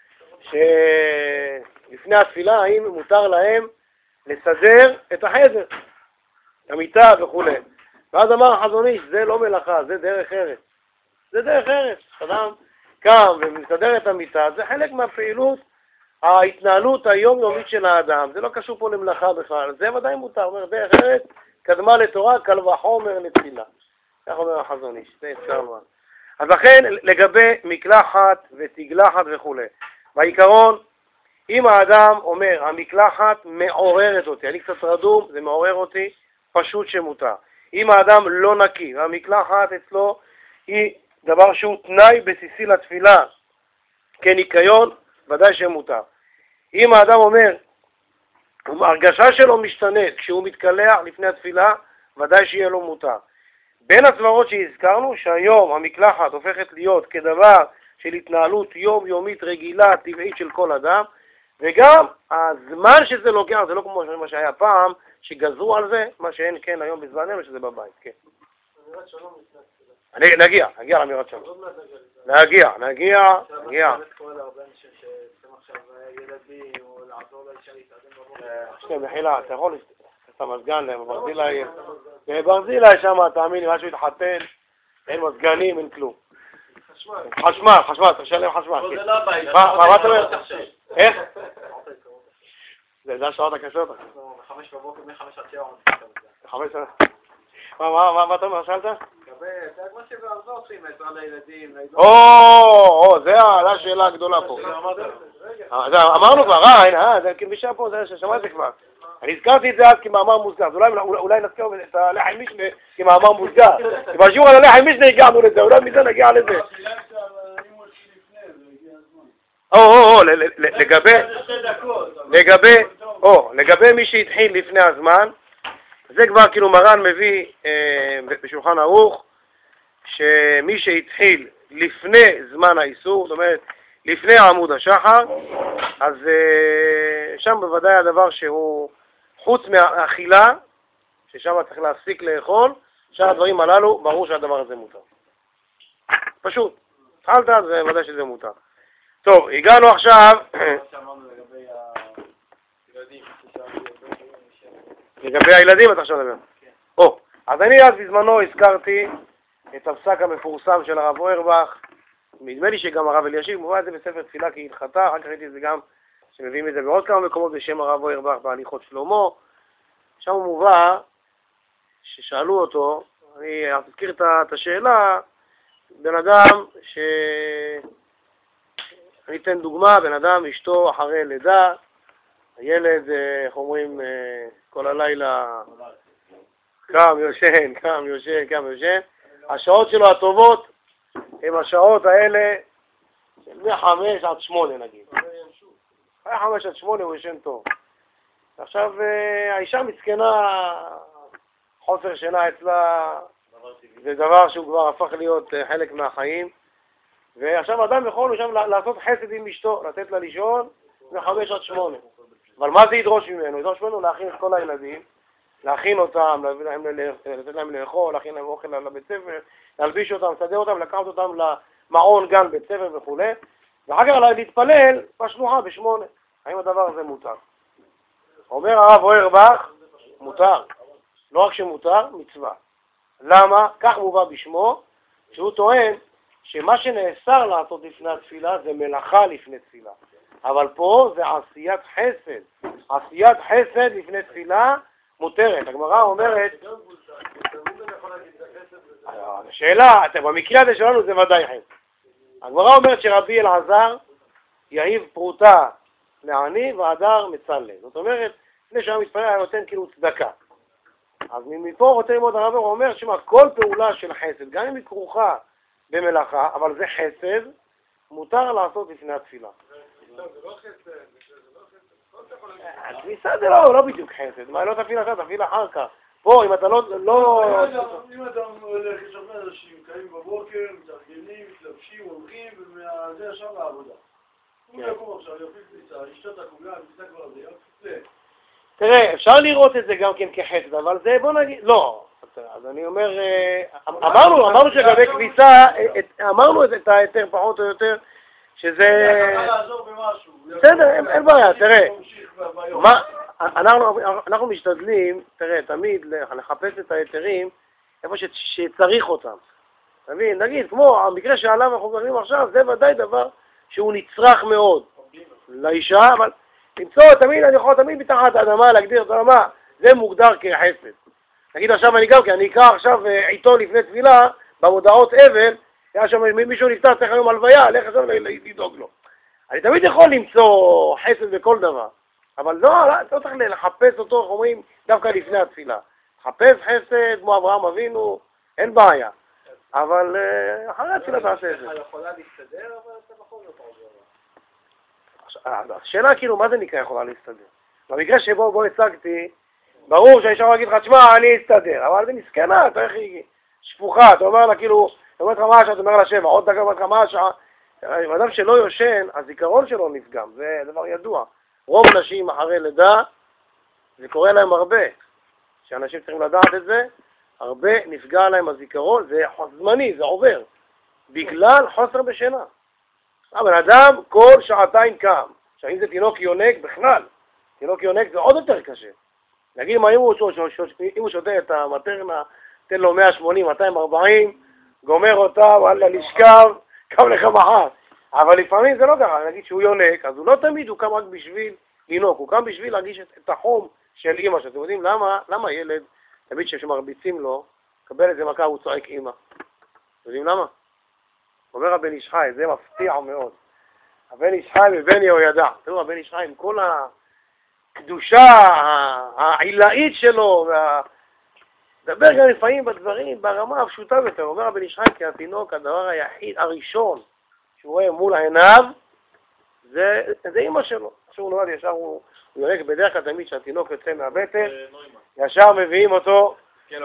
שלפני התפילה, האם מותר להם לסדר את החדר, המיטה וכו'. ואז אמר החזון איש, זה לא מלאכה, זה דרך ארץ. זה דרך ארץ. אדם קם ומסדר את המיטה, זה חלק מהפעילות, ההתנהלות היומיומית של האדם. זה לא קשור פה למלאכה בכלל. זה ודאי מותר. אומר, דרך ארץ קדמה לתורה, קל וחומר לתפילה. כך אומר החזון איש. זה הזכרנו. אז לכן, לגבי מקלחת ותגלחת וכו'. בעיקרון, אם האדם אומר, המקלחת מעוררת אותי, אני קצת רדום, זה מעורר אותי, פשוט שמותר. אם האדם לא נקי, והמקלחת אצלו היא דבר שהוא תנאי בסיסי לתפילה, כניקיון, ודאי שמותר. אם האדם אומר, ההרגשה שלו משתנה כשהוא מתקלח לפני התפילה, ודאי שיהיה לו מותר. בין הסברות שהזכרנו, שהיום המקלחת הופכת להיות כדבר של התנהלות יומיומית רגילה, טבעית של כל אדם, וגם הזמן שזה לוקח, זה לא כמו מה שהיה פעם, שגזרו על זה, מה שאין כן היום בזמננו, שזה בבית, כן. נגיע, נגיע לאמירת שלום. נגיע, נגיע, נגיע. שנייה, מחילה, אתה יכול את המזגן לברזילי, בברזילי שם, תאמין לי, משהו התחתן, אין מזגנים, אין כלום. חשמל, חשמל, צריך לשלם חשמל. מה אתה אומר? איך? זה השעות הקשות. בחמש בבוקר, מחמש עד שבע. חמש שנה. מה אתה אומר, שאלת? זה כמו שבארזו עושים, עזרה לילדים. או, זה השאלה הגדולה פה. אמרנו כבר, אה, הנה, זה כבישה פה, שמעתי כבר. אני הזכרתי את זה אז כמאמר מוסגר, אולי נזכר את הלחם משנה כמאמר מוסגר. כי בשיעור על הלחם משנה הגענו לזה, אולי מזה נגיע לזה. או, או, או, לגבי, לגבי, או, לגבי מי שהתחיל לפני הזמן, זה כבר כאילו מרן מביא בשולחן ערוך, שמי שהתחיל לפני זמן האיסור, זאת אומרת, לפני עמוד השחר, אז שם בוודאי הדבר שהוא חוץ מהאכילה, ששם צריך להפסיק לאכול, שאר הדברים הללו, ברור שהדבר הזה מותר. פשוט, התחלת, אז ודאי שזה מותר. טוב, הגענו עכשיו... לגבי הילדים אתה עכשיו מדבר. או, אז אני אז בזמנו הזכרתי את הפסק המפורסם של הרב אוירבך, נדמה לי שגם הרב אלישיב מובא את זה בספר תפילה כהלכתה, אחר כך ראיתי את זה גם, שמביאים את זה בעוד כמה מקומות בשם הרב אוירבך בהליכות שלמה, שם הוא מובא, ששאלו אותו, אני אזכיר את השאלה, בן אדם ש... אני אתן דוגמה, בן אדם, אשתו אחרי לידה, הילד, איך אומרים, כל הלילה קם, יושן, קם, יושן, קם, יושן. השעות שלו הטובות הם השעות האלה של מחמש עד שמונה נגיד. אחרי חמש עד שמונה הוא ישן טוב. עכשיו האישה מסכנה, חוסר שינה אצלה, זה דבר שהוא כבר הפך להיות חלק מהחיים. ועכשיו אדם יכול שם לעשות חסד עם אשתו, לתת לה לישון מחמש עד שמונה. אבל מה זה ידרוש ממנו? ידרוש ממנו להכין את כל הילדים, להכין אותם, לתת להם לאכול, להכין להם אוכל לבית ספר, להלביש אותם, לסדר אותם, לקחת אותם למעון גן בית ספר וכו'. ואחר כך להתפלל בשלוחה בשמונה. האם הדבר הזה מותר? אומר הרב אוירבך, מותר. לא רק שמותר, מצווה. למה? כך מובא בשמו, שהוא טוען שמה שנאסר לעשות לפני התפילה זה מלאכה לפני תפילה. אבל פה זה עשיית חסד. עשיית חסד לפני תפילה מותרת. הגמרא אומרת... השאלה, במקרה הזה שלנו זה ודאי חסד. הגמרא אומרת שרבי אלעזר יהיב פרוטה לעני והדר מצלם. זאת אומרת, לפני שהעם מתפלל היה נותן כאילו צדקה. אז מפה רוצה ללמוד הרב אומר שמה כל פעולה של חסד, גם אם היא כרוכה במלאכה, אבל זה חסד, מותר לעשות לפני התפילה. זה לא חסד, זה לא חסד. הכניסה זה לא בדיוק חסד, מה לא תפיל אחר, תפיל אחר כך. פה, אם אתה לא... אם אתה הולך לשכנע אנשים, קיים בבוקר, מתארגנים, מתלבשים, הולכים, וזה ישר לעבודה. הוא יקום עכשיו, יפיל פליצה, ישתת הקומיה, פליצה כבר זה, זה. תראה, אפשר לראות את זה גם כן כחסד, אבל זה בוא נגיד... לא. אז אני אומר, אמרנו, אמרנו שלגבי כביסה, אמרנו את ההיתר פחות או יותר, שזה... אתה יכול לעזור במשהו. בסדר, אין בעיה, תראה. אנחנו משתדלים, תראה, תמיד לחפש את ההיתרים איפה שצריך אותם. תבין, נגיד, כמו המקרה שעליו אנחנו מדברים עכשיו, זה ודאי דבר שהוא נצרך מאוד לאישה, אבל למצוא תמיד, אני יכול תמיד מתחת האדמה להגדיר את האדמה, זה מוגדר כחסד. נגיד עכשיו אני גם, כי אני אקרא עכשיו עיתון לפני תפילה, במודעות אבל, היה שם מישהו נפטר, צריך היום הלוויה, לך עכשיו לדאוג לו. אני תמיד יכול למצוא חסד בכל דבר, אבל לא, לא צריך לחפש אותו, איך אומרים, דווקא לפני התפילה. חפש חסד, כמו אברהם אבינו, אין בעיה. אבל אחרי התפילה תעשה את זה. אתה יכולה להסתדר, אבל אתה בכל זאת עוזר. השאלה כאילו, מה זה נקרא יכולה להסתדר? במקרה שבו בו הצגתי, ברור שהאישה יכולה להגיד לך, תשמע, אני אסתדר, אבל זה מסכנה, אתה איך היא שפוכה, אתה אומר לה כאילו, אתה אומר לך מה השעה, אתה אומר לה שבע, עוד דקה אומר לך מה השעה, אדם שלא יושן, הזיכרון שלו נפגם, זה דבר ידוע. רוב אנשים אחרי לידה, זה קורה להם הרבה. שאנשים צריכים לדעת את זה, הרבה נפגע להם הזיכרון, זה זמני, זה עובר. בגלל חוסר בשינה. אבל אדם כל שעתיים קם. עכשיו, אם זה תינוק יונק בכלל, תינוק יונק זה עוד יותר קשה. נגיד, אם הוא שותה את המטרנה, תן לו מאה שמונים, מאתיים וארבעים, גומר אותה, וואלה, לשכב, קם לך מחר. אבל לפעמים זה לא ככה, נגיד שהוא יונק, אז הוא לא תמיד, הוא קם רק בשביל לינוק, הוא קם בשביל להרגיש את החום של אמא, שאתם יודעים למה, למה ילד, תמיד כשמרביצים לו, קבל איזה מכה, הוא צועק אמא. אתם יודעים למה? אומר הבן איש חי, זה מפתיע מאוד. הבן איש חי ובן יהוידע. תראו, הבן איש חי עם כל הקדושה העילאית שלו, וה... דבר גם לפעמים בדברים, ברמה הפשוטה יותר. אומר הבן איש חי, כי התינוק, הדבר היחיד, הראשון, שהוא רואה מול העיניו, זה, זה אמא שלו. עכשיו הוא נולד ישר, הוא, הוא יורק בדרך כלל תמיד שהתינוק יוצא מהבטן, ישר מביאים אותו,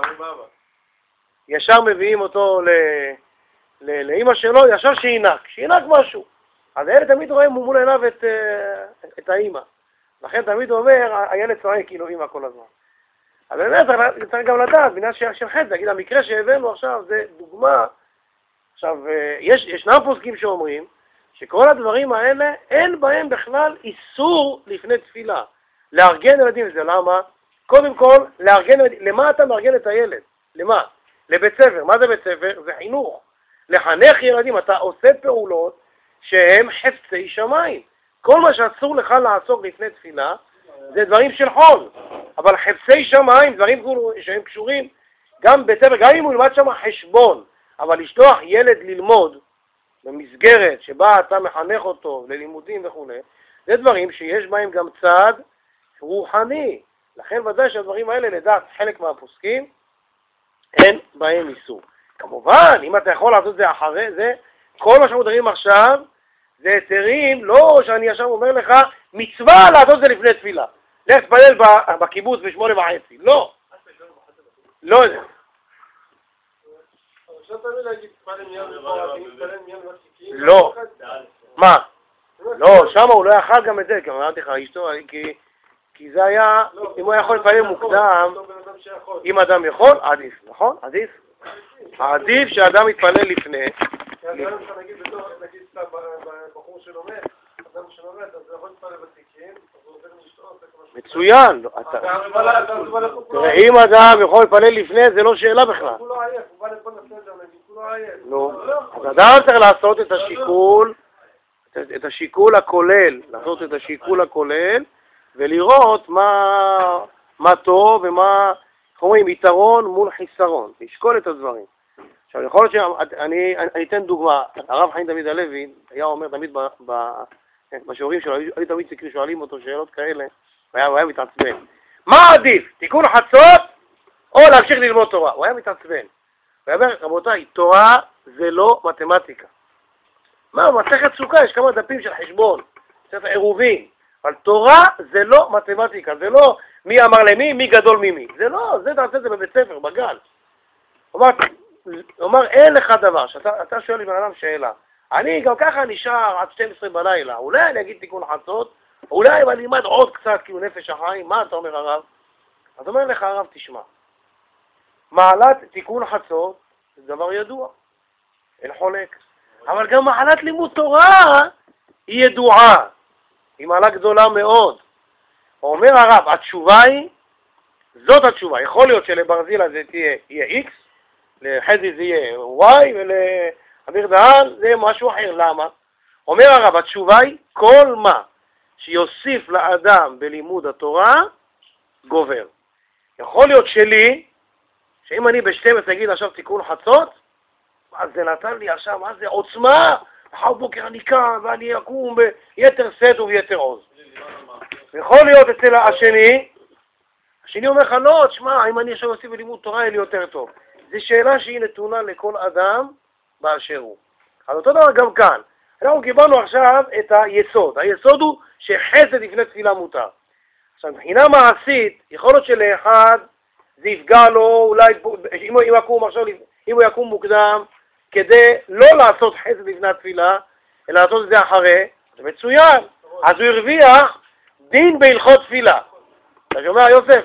ישר מביאים אותו ל... לאמא שלו, ישר שינק, שינק משהו. אז הילד תמיד רואה מול עיניו את, את האמא. לכן תמיד אומר, הילד צועק כאילו אמא כל הזמן. אז באמת צריך גם לדעת, בעניין של חטא, להגיד, המקרה שהבאנו עכשיו זה דוגמה. עכשיו, יש, ישנם פוסקים שאומרים, שכל הדברים האלה, אין בהם בכלל איסור לפני תפילה. לארגן ילדים את זה, למה? קודם כל, לארגן, למה אתה מארגן את הילד? למה? לבית ספר. מה זה בית ספר? זה חינוך. לחנך ילדים, אתה עושה פעולות שהם חפצי שמיים. כל מה שאסור לך לעסוק לפני תפילה, זה דברים של חול. אבל חפצי שמיים, דברים שהם קשורים, גם בית ספר, גם אם הוא ילמד שם חשבון, אבל לשלוח ילד ללמוד במסגרת שבה אתה מחנך אותו ללימודים וכו', זה דברים שיש בהם גם צד רוחני. לכן ודאי שהדברים האלה, לדעת חלק מהפוסקים, אין בהם איסור. כמובן, אם אתה יכול לעשות את זה אחרי זה, כל מה שאנחנו מדברים עכשיו, זה היתרים, לא שאני ישר אומר לך, מצווה לעשות את זה לפני תפילה. לך תפלל בקיבוץ בשמונה וחצי. לא. לא זה. לא. מה? לא, שם הוא לא יאכל גם את זה, כי אמרתי לך, אשתו, כי זה היה, אם הוא יכול לפעמים מוקדם, אם אדם יכול, עדיף, נכון? עדיף. עדיף שאדם יתפלל לפני. נגיד סתם בחור שלומד, אדם שלומד, אז הוא יכול להתפלל בתיקים, אז הוא עובר לשתות. מצוין. תראה, אם אדם יכול להתפלל לפני, זה לא שאלה בכלל. הוא לא עייף, הוא בא לכל הסדר, הוא לא עייף. נו, אז אדם צריך לעשות את השיקול, את השיקול הכולל, לעשות את השיקול הכולל, ולראות מה טוב ומה... איך אומרים, יתרון מול חיסרון, לשקול את הדברים. עכשיו, יכול להיות שאני אני אתן דוגמה, הרב חיים דוד הלוי היה אומר תמיד בשיעורים שלו, היו תמיד שואלים אותו שאלות כאלה, והיה, והיה מתעצבן. מה עדיף, תיקון חצות או להמשיך ללמוד תורה? הוא היה מתעצבן. הוא אומר, רבותיי, תורה זה לא מתמטיקה. מה, מסכת סוכה, יש כמה דפים של חשבון, קצת עירובין, אבל תורה זה לא מתמטיקה, זה לא מי אמר למי, מי גדול ממי. זה לא, זה תעשה את זה בבית ספר, בגן. הוא אומר, הוא אומר, אין לך דבר, שאתה אתה שואל לבן אדם שאלה. אני גם ככה נשאר עד שתים עשרה בלילה, אולי אני אגיד תיקון חצות, אולי אני אלמד עוד קצת כאילו נפש החיים, מה אתה אומר הרב? אז אומר לך הרב, תשמע, מעלת תיקון חצות זה דבר ידוע, אין חולק. אבל גם מעלת לימוד תורה היא ידועה, היא מעלה גדולה מאוד. אומר הרב, התשובה היא, זאת התשובה. יכול להיות שלברזילה זה תהיה, יהיה X, לחזי זה יהיה Y, ולאמיר דהן זה יהיה משהו אחר. למה? אומר הרב, התשובה היא, כל מה שיוסיף לאדם בלימוד התורה, גובר. יכול להיות שלי, שאם אני ב-שתים עשרה אגיד עכשיו תיקון חצות, אז זה נתן לי עכשיו, מה זה עוצמה? אחר בוקר אני קם ואני אקום ביתר סט וביתר עוז. יכול להיות אצל השני, השני אומר לך, לא, תשמע, אם אני עכשיו עושה בלימוד תורה, יהיה לי יותר טוב. זו שאלה שהיא נתונה לכל אדם באשר הוא. אז אותו דבר גם כאן. אנחנו קיבלנו עכשיו את היסוד. היסוד הוא שחסד לפני תפילה מותר. עכשיו, מבחינה מעשית, יכול להיות שלאחד זה יפגע לו, אולי אם הוא יקום עכשיו, אם הוא יקום מוקדם, כדי לא לעשות חסד לפני התפילה, אלא לעשות את זה אחרי, זה מצוין. אז הוא הרוויח דין בהלכות תפילה. אתה שומע, יוסף?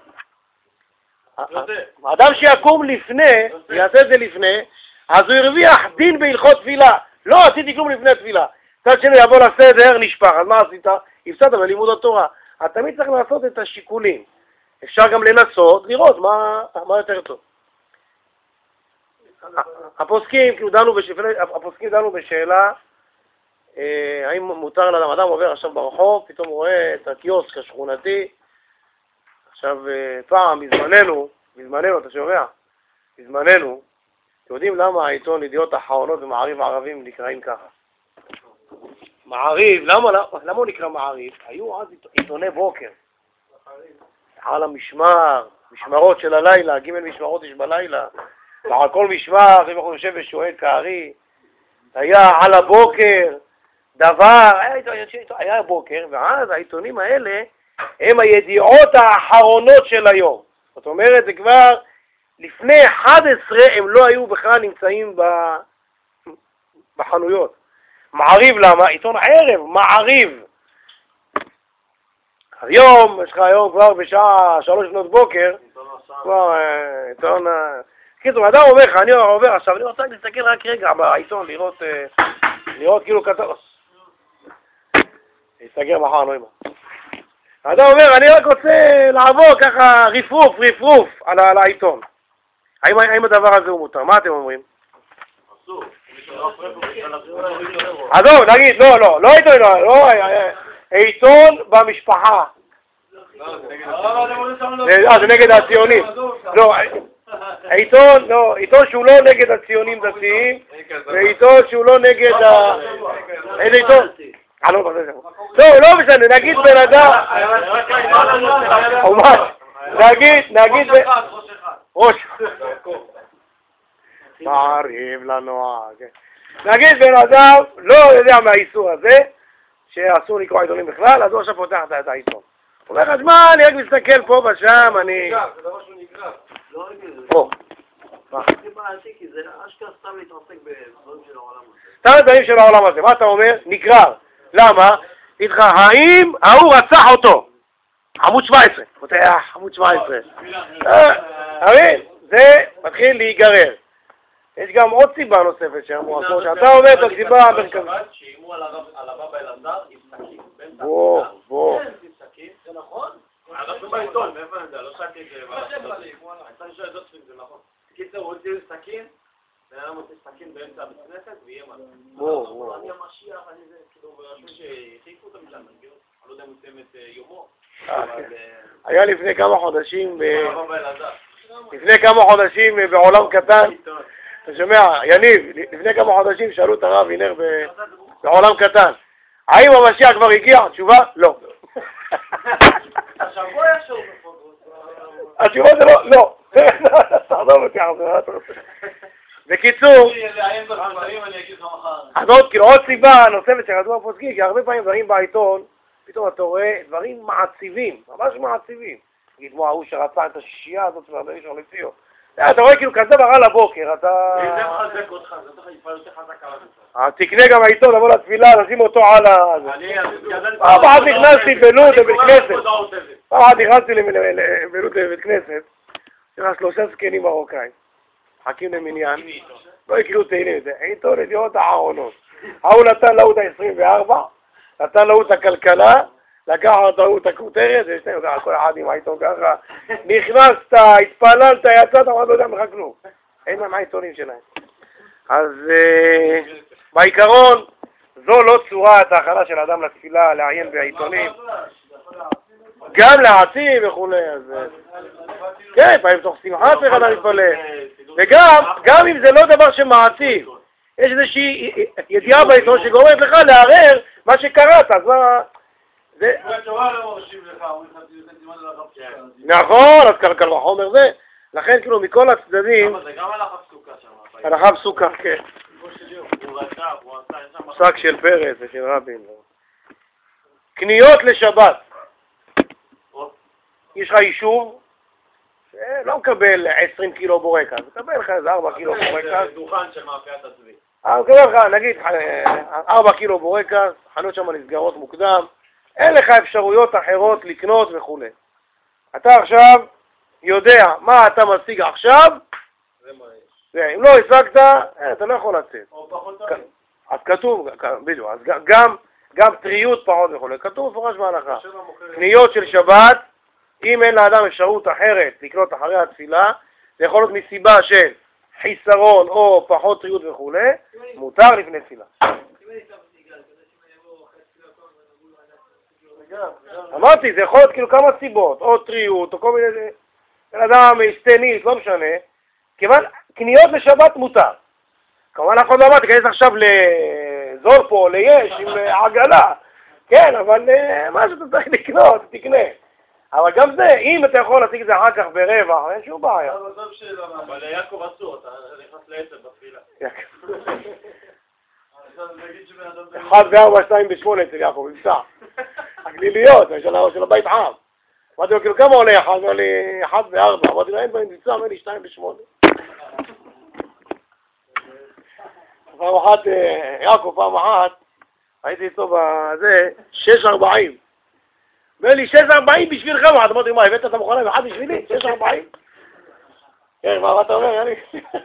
האדם שיקום לפני, יעשה את זה לפני, אז הוא הרוויח דין בהלכות תפילה. לא עשיתי כלום לפני תפילה. צד שני יבוא לסדר, נשפח. אז מה עשית? הפסדת בלימוד התורה. אז תמיד צריך לעשות את השיקולים. אפשר גם לנסות, לראות מה, מה יותר טוב. הפוסקים, כאילו דנו בשאלה, הפוסקים דנו בשאלה, אה, האם מותר לאדם, אדם עובר עכשיו ברחוב, פתאום רואה את הקיוסק השכונתי, עכשיו אה, פעם, בזמננו, בזמננו, אתה שומע? בזמננו, אתם יודעים למה העיתון ידיעות אחרונות ומעריב הערבים נקראים ככה? מעריב, למה, למה הוא נקרא מעריב? היו אז עיתוני בוקר. על המשמר, משמרות של הלילה, ג' משמרות יש בלילה. ועל כל משמר, אם אנחנו יושב ושואל כארי, היה על הבוקר, דבר, היה, היה בוקר, ואז העיתונים האלה הם הידיעות האחרונות של היום. זאת אומרת, זה כבר לפני אחת עשרה הם לא היו בכלל נמצאים בחנויות. מעריב למה? עיתון ערב, מעריב. היום, יש לך היום כבר בשעה שלוש לפנות בוקר, כבר עיתון... קיצור, אדם אומר לך, אני עובר עכשיו, אני רוצה להסתכל רק רגע בעיתון, לראות, לראות כאילו כתב... להסתגר מחר, לא אימא. האדם אומר, אני רק רוצה לעבור ככה רפרוף, רפרוף על העיתון. האם הדבר הזה הוא מותר? מה אתם אומרים? אסור. אז לא, נגיד, לא, לא, לא עיתון, לא, עיתון במשפחה. זה נגד הציונים. לא, עיתון, לא, עיתון שהוא לא נגד הציונים דתיים, ועיתון שהוא לא נגד ה... איזה עיתון? לא, לא משנה, נגיד בן אדם... נגיד, נגיד... ראש. מעריב לנוער. נגיד בן אדם לא יודע מהאיסור הזה, שאסור לקרוא עיתונים בכלל, אז הוא עכשיו פותח את העיתון. הוא אומר, אז מה, אני רק מסתכל פה ושם, אני... זה דבר שהוא נקרא. לא נגיד זה. פה. זה בעייתי, כי זה אשכרה סתם להתעסק בדברים של העולם הזה. סתם דברים של העולם הזה. מה אתה אומר? נגרר. למה? תגיד לך, האם ההוא רצח אותו? עמוד שבע עשרה. פותח, עמוד שבע עשרה. הרי, זה מתחיל להיגרר. יש גם עוד סיבה נוספת שאמרו, שאתה אומר את הסיבה המרכזית. שאימו על הבבא אלעזר עם סכין. בוא, בוא. זה נכון? אנחנו בעיתון, מאיפה אני יודע? לא שאלתי את זה. אני שואל את זה, זה נכון. קיצר, הוא הוציא סכין, ואני מוציא סכין באמצע הבית כנסת, ויהיה מה. בוא, בוא. אני המשיח, אני זה, כאילו, ורשום שהחליפו אותם משם, אני לא יודע אם הוא סיים את יומו. היה לפני כמה חודשים, לפני כמה חודשים בעולם קטן, אתה שומע, יניב, לפני כמה חודשים שאלו את הרב הינר בעולם קטן, האם המשיח כבר הגיע? תשובה? לא. השבוע ישוב התשובה זה לא, לא. תחזור אותי אחר. בקיצור, אז עוד כאילו עוד סיבה נוספת שכתוב הפוסקים, כי הרבה פעמים דברים בעיתון, פתאום אתה רואה דברים מעציבים, ממש מעציבים. נגיד כמו ההוא שרצה את השישייה הזאת בראשון לציון. אתה רואה כאילו כזה דבר על הבוקר, אתה... זה מחזק אותך, זה אותך יפה יותר חזק על זה. אז תקנה גם העיתון, לבוא לתפילה, לשים אותו על ה... פעם אחת נכנסתי בלוד לבית כנסת. פעם אחת נכנסתי בלוד לבית כנסת, יש שלושה זקנים מרוקאים. חכים למניין, לא יקראו תהילים, זה עיתון ידיעות אחרונות. ההוא נתן להוא את ה-עשרים וארבע, נתן להוא את הכלכלה, לקח להוא את הכותרת, ויש להם כל אחד עם העיתון ככה, נכנסת, התפללת, יצאת, אבל לא יודע לך כלום. אין מה העיתונים שלהם. אז בעיקרון, זו לא צורת ההכנה של האדם לתפילה, לעיין בעיתונים. גם להעצים וכולי, אז... כן, פעמים תוך שמחה צריך אדם להתפלל. וגם, גם אם זה לא דבר שמעציב, יש איזושהי ידיעה בעיתון שגורמת לך לערער מה שקראת, אז מה... זה... נכון, אז קל וחומר זה. לכן כאילו מכל הצדדים... אבל זה גם הלכה פסוקה שם. הלכה פסוקה, כן. הוא רצה, הוא עשה... פסק של פרס ושל רבין. קניות לשבת. יש לך יישוב, לא מקבל עשרים קילו בורקס, מקבל לך איזה ארבע קילו בורקס. זה דוכן של מאפיית הצבי. אני מקבל לך, נגיד, ארבע קילו בורקס, חנות שם נסגרות מוקדם, אין לך אפשרויות אחרות לקנות וכו'. אתה עכשיו יודע מה אתה משיג עכשיו, אם לא השגת, אתה לא יכול לצאת. אז כתוב, בדיוק, אז גם, גם טריות פחות וכו', כתוב מפורש בהלכה. קניות של שבת, אם אין לאדם אפשרות אחרת לקנות אחרי התפילה, זה יכול להיות מסיבה של חיסרון או פחות טריות וכו', מותר לפני תפילה. אמרתי, זה יכול להיות כאילו כמה סיבות, או טריות, או כל מיני, בן אדם סטניס, לא משנה, כיוון קניות לשבת מותר. כמובן אף אחד לא אמר, תיכנס עכשיו לזול פה, ליש, עם עגלה, כן, אבל מה שאתה צריך לקנות, תקנה. אבל גם זה, אם אתה יכול להשיג את זה אחר כך ברווח, אין שום בעיה. אבל יעקב אסור, אתה נכנס לעצב בתפילה. אחד וארבע, שתיים בשמונה אצל יעקב, נמצא. הגליליות, של הבית חם. אמרתי לו, כאילו כמה עולה אחד? אמר לי, אחד וארבע. אמרתי לו, אין בהם נמצא, אמר לי, שתיים בשמונה. פעם אחת, יעקב, פעם אחת, הייתי איתו בזה, שש ארבעים. אומר לי, שש ארבעים בשבילך, מה? אמרתי, מה, הבאת את המכונה באחד בשבילי? שש ארבעים? כן, מה אתה אומר, יאללה?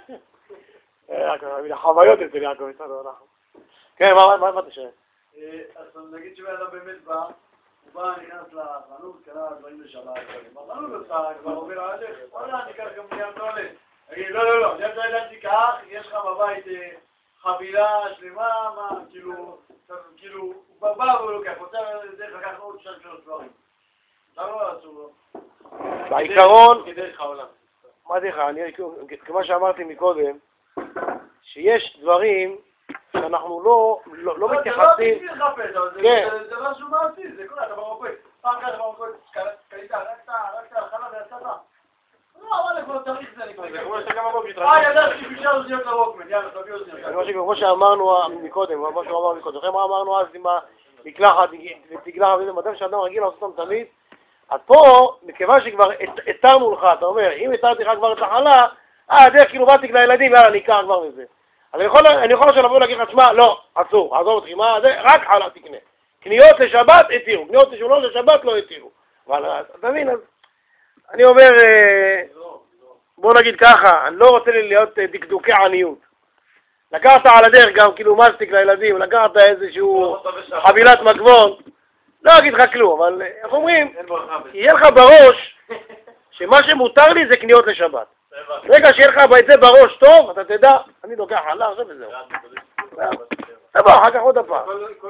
חוויות אצל יעקב, אצלנו אנחנו. כן, מה אתה שואל? אז נגיד שבן אדם באמת בא, הוא בא, נכנס לחנות, קנה דברים לשבת. בחנות אותך, כבר עובר על הדרך, וואלה, אני אקח גם מיליארד דולר. אגיד, לא, לא, לא, מיליארד דולר תיקח, יש לך בבית חבילה שלמה, מה, כאילו, כאילו, הוא בא והוא לוקח, רוצה דרך לקח עוד שם שלוש דברים. למה לא לעצור לו? בעיקרון, כדרך העולם. מה דרך, כמו שאמרתי מקודם, שיש דברים שאנחנו לא, לא, לא מתייחסים. זה לא בשביל לחפש, זה משהו מעשי, זה קורה, אתה במקום, פעם ככה במקום, קלית, רק את החלה והצבא. לא, אבל כבר צריך זה נקרא. זה כמו שגם הבוקר. אה, ידעתי בשביל אוזניות לרוקמן, יאללה, תביא אוזניות. כמו שאמרנו מקודם, מה שהוא אמר מקודם, מה אמרנו אז עם המקלחת ותגלחת וזה מדבר שאדם רגיל לעשות אותם תמיד, אז פה, מכיוון שכבר התרנו לך, אתה אומר, אם התרתי לך כבר את החלה, אה, דרך כאילו באתי לילדים, יאללה, אני אקח כבר מזה. אז אני יכול, אני יכול לבוא ולהגיד לך, שמע, לא, אסור, עזוב אותך, מה זה, רק חלה תקנה. קניות לשבת התירו, קניות לשולון לשבת לא התירו. אבל, אתה מבין, אז אני אומר, בוא נגיד ככה, אני לא רוצה להיות דקדוקי עניות. לקחת על הדרך גם כאילו מסטיק לילדים, לקחת איזשהו חבילת מגבון, לא אגיד לך כלום, אבל איך אומרים, יהיה לך בראש שמה שמותר לי זה קניות לשבת. רגע שיהיה לך את זה בראש טוב, אתה תדע, אני לוקח עלה עכשיו וזהו. תבוא, אחר כך עוד הפעם.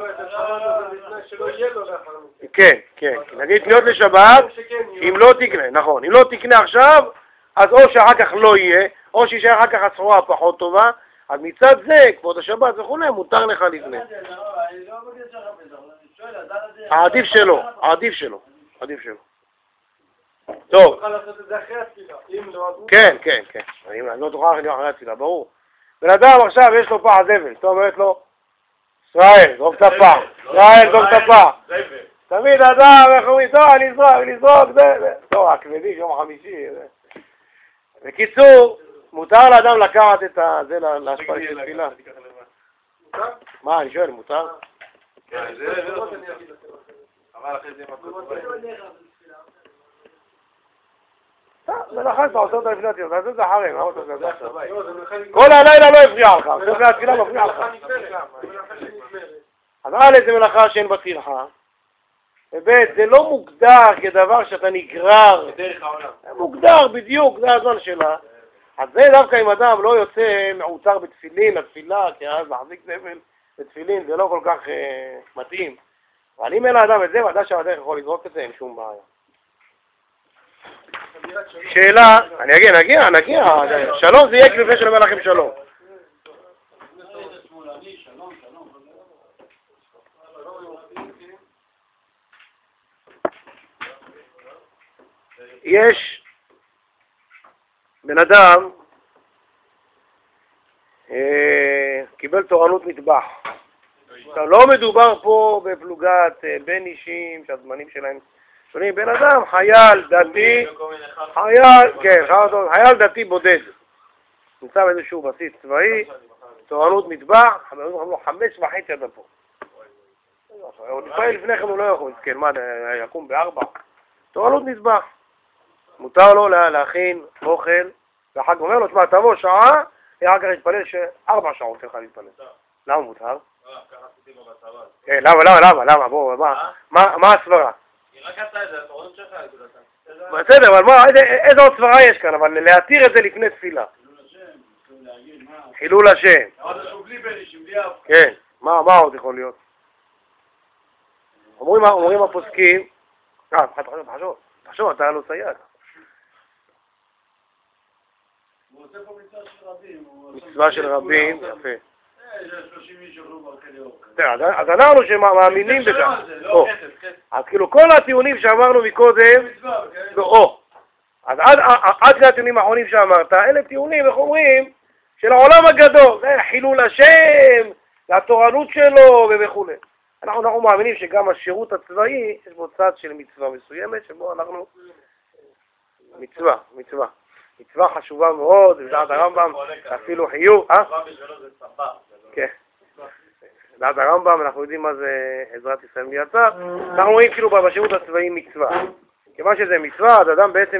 כן, כן, נגיד קניות לשבת, אם לא תקנה, נכון, אם לא תקנה עכשיו, אז או שאחר כך לא יהיה, או שישאר אחר כך הסחורה פחות טובה, אז מצד זה, כבוד השבת וכולי, מותר לך לקנה. העדיף שלו, העדיף שלו, עדיף שלו. טוב. כן, כן, כן. אני לא תוכל אחרי אחרי התפילה, ברור. בן אדם עכשיו יש לו פח זבל, טוב, אומרת לו, ישראל, זרוק את הפח, ישראל, זרוק את הפח. תמיד אדם, איך אומרים, טוב, אני אזרוק, אני אזרוק, זה, טוב, הכבדי, יום חמישי. בקיצור, מותר לאדם לקחת את זה להשפעה של תפילה. מה, אני שואל, מותר? כן, זה לא שאני אגיד לכם. אבל אחרי זה מקום. ולכן אתה עושה אותה לפני התפילה, תעשה את זה אחריהם, למה אתה עושה את זה עכשיו? כל הלילה לא הפריע לך, לפני התפילה לא הפריע לך. אז א' זה מלאכה שאין בה טרחה, וב' זה לא מוגדר כדבר שאתה נגרר, זה מוגדר בדיוק, זה הזמן שלה. אז זה דווקא אם אדם לא יוצא מעוצר בתפילין, לתפילה, כי אז להחזיק זבל בתפילין זה לא כל כך מתאים. אבל אם אין לאדם את זה, ודאי שהדרך יכול לזרוק את זה, אין שום בעיה. שאלה, אני אגיע, נגיע, נגיע, שלום זה יהיה כלפי של אומר לכם שלום. יש בן אדם קיבל תורנות מטבח. לא מדובר פה בפלוגת בין אישים שהזמנים שלהם שונים, בן אדם, חייל דתי, חייל, כן, חייל דתי בודד, נמצא באיזשהו בסיס צבאי, תורנות מטבח, אמרו לו חמש וחצי עד פה. עוד לפעמים לפני כן הוא לא יכול, כן, מה, יקום בארבע. תורנות מטבח. מותר לו להכין אוכל, ואחר כך אומר לו, תשמע, תבוא שעה, אחר כך יתפלל שארבע שעות שלך להתפלל. למה מותר? כן, למה, למה, למה, למה, בוא, מה הסברה? רק אתה את זה, התורנות שלך, בסדר, אבל מה, איזה עוד סברה יש כאן, אבל להתיר את זה לפני תפילה. חילול השם. כן, מה עוד יכול להיות? אומרים הפוסקים, אה, תחשוב, תחשוב, אתה לא סייג. הוא עושה פה מצווה של רבים. מצווה של רבים, יפה. אז אנחנו שמאמינים בכך. אז כאילו כל הטיעונים שאמרנו מקודם, אז עד שני הטיעונים האחרונים שאמרת, אלה טיעונים, איך אומרים, של העולם הגדול, זה חילול השם, התורנות שלו וכו'. אנחנו מאמינים שגם השירות הצבאי, יש בו צד של מצווה מסוימת, שבו אנחנו... מצווה, מצווה. מצווה חשובה מאוד, לדעת הרמב"ם, אפילו חיוב, אה? כן. לדעת הרמב"ם, אנחנו יודעים מה זה עזרת ישראל מיצר. אנחנו רואים כאילו בשירות הצבאי מצווה. כיוון שזה מצווה, אז אדם בעצם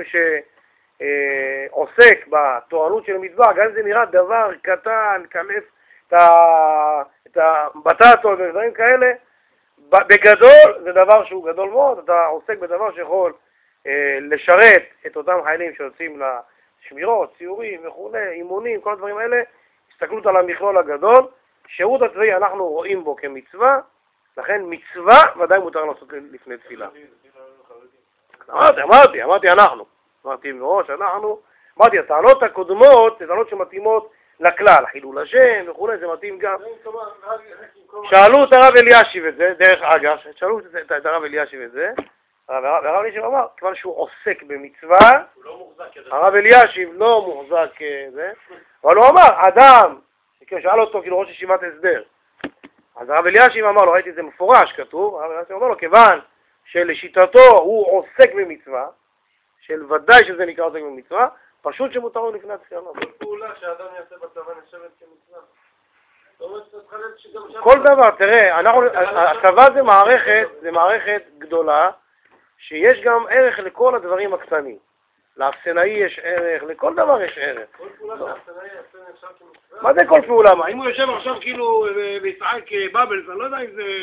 שעוסק בתורנות של מצווה, גם אם זה נראה דבר קטן, קלף את הבטטות ודברים כאלה, בגדול זה דבר שהוא גדול מאוד, אתה עוסק בדבר שיכול לשרת את אותם חיילים שיוצאים לשמירות, ציורים וכו', אימונים, כל הדברים האלה, הסתכלות על המכלול הגדול. שירות הצבאי אנחנו רואים בו כמצווה, לכן מצווה ודאי מותר לעשות לפני תפילה. אמרתי, אמרתי, אמרתי אנחנו. אמרתי מראש, אנחנו, אמרתי, הטענות הקודמות, הטענות שמתאימות לכלל, חילול השם וכו', זה מתאים גם. שאלו את הרב אלישיב את זה, דרך אגב, שאלו את הרב אלישיב את זה, והרב אלישיב אמר, כיוון שהוא עוסק במצווה, הרב אלישיב לא מוחזק כזה, אבל הוא אמר, אדם, כשאל אותו כאילו ראש ישיבת הסדר, אז הרב אלישיב אמר לו, ראיתי את זה מפורש כתוב, הרב אלישיב אמר לו, כיוון שלשיטתו הוא עוסק במצווה, של ודאי שזה נקרא עוסק במצווה, פשוט שמותר לו לפני התפילה. כל פעולה שאדם יעשה בצבא נחשבת כמצווה. כל דבר, תראה, הצבא זה מערכת, זה מערכת גדולה, שיש גם ערך לכל הדברים הקטנים. לאפסנאי יש ערך, לכל דבר יש ערך. כל פעולה לאפסנאי נחשב כמצווה? מה זה כל פעולה? אם הוא יושב עכשיו כאילו ויצעק בבלס, אני לא יודע אם זה...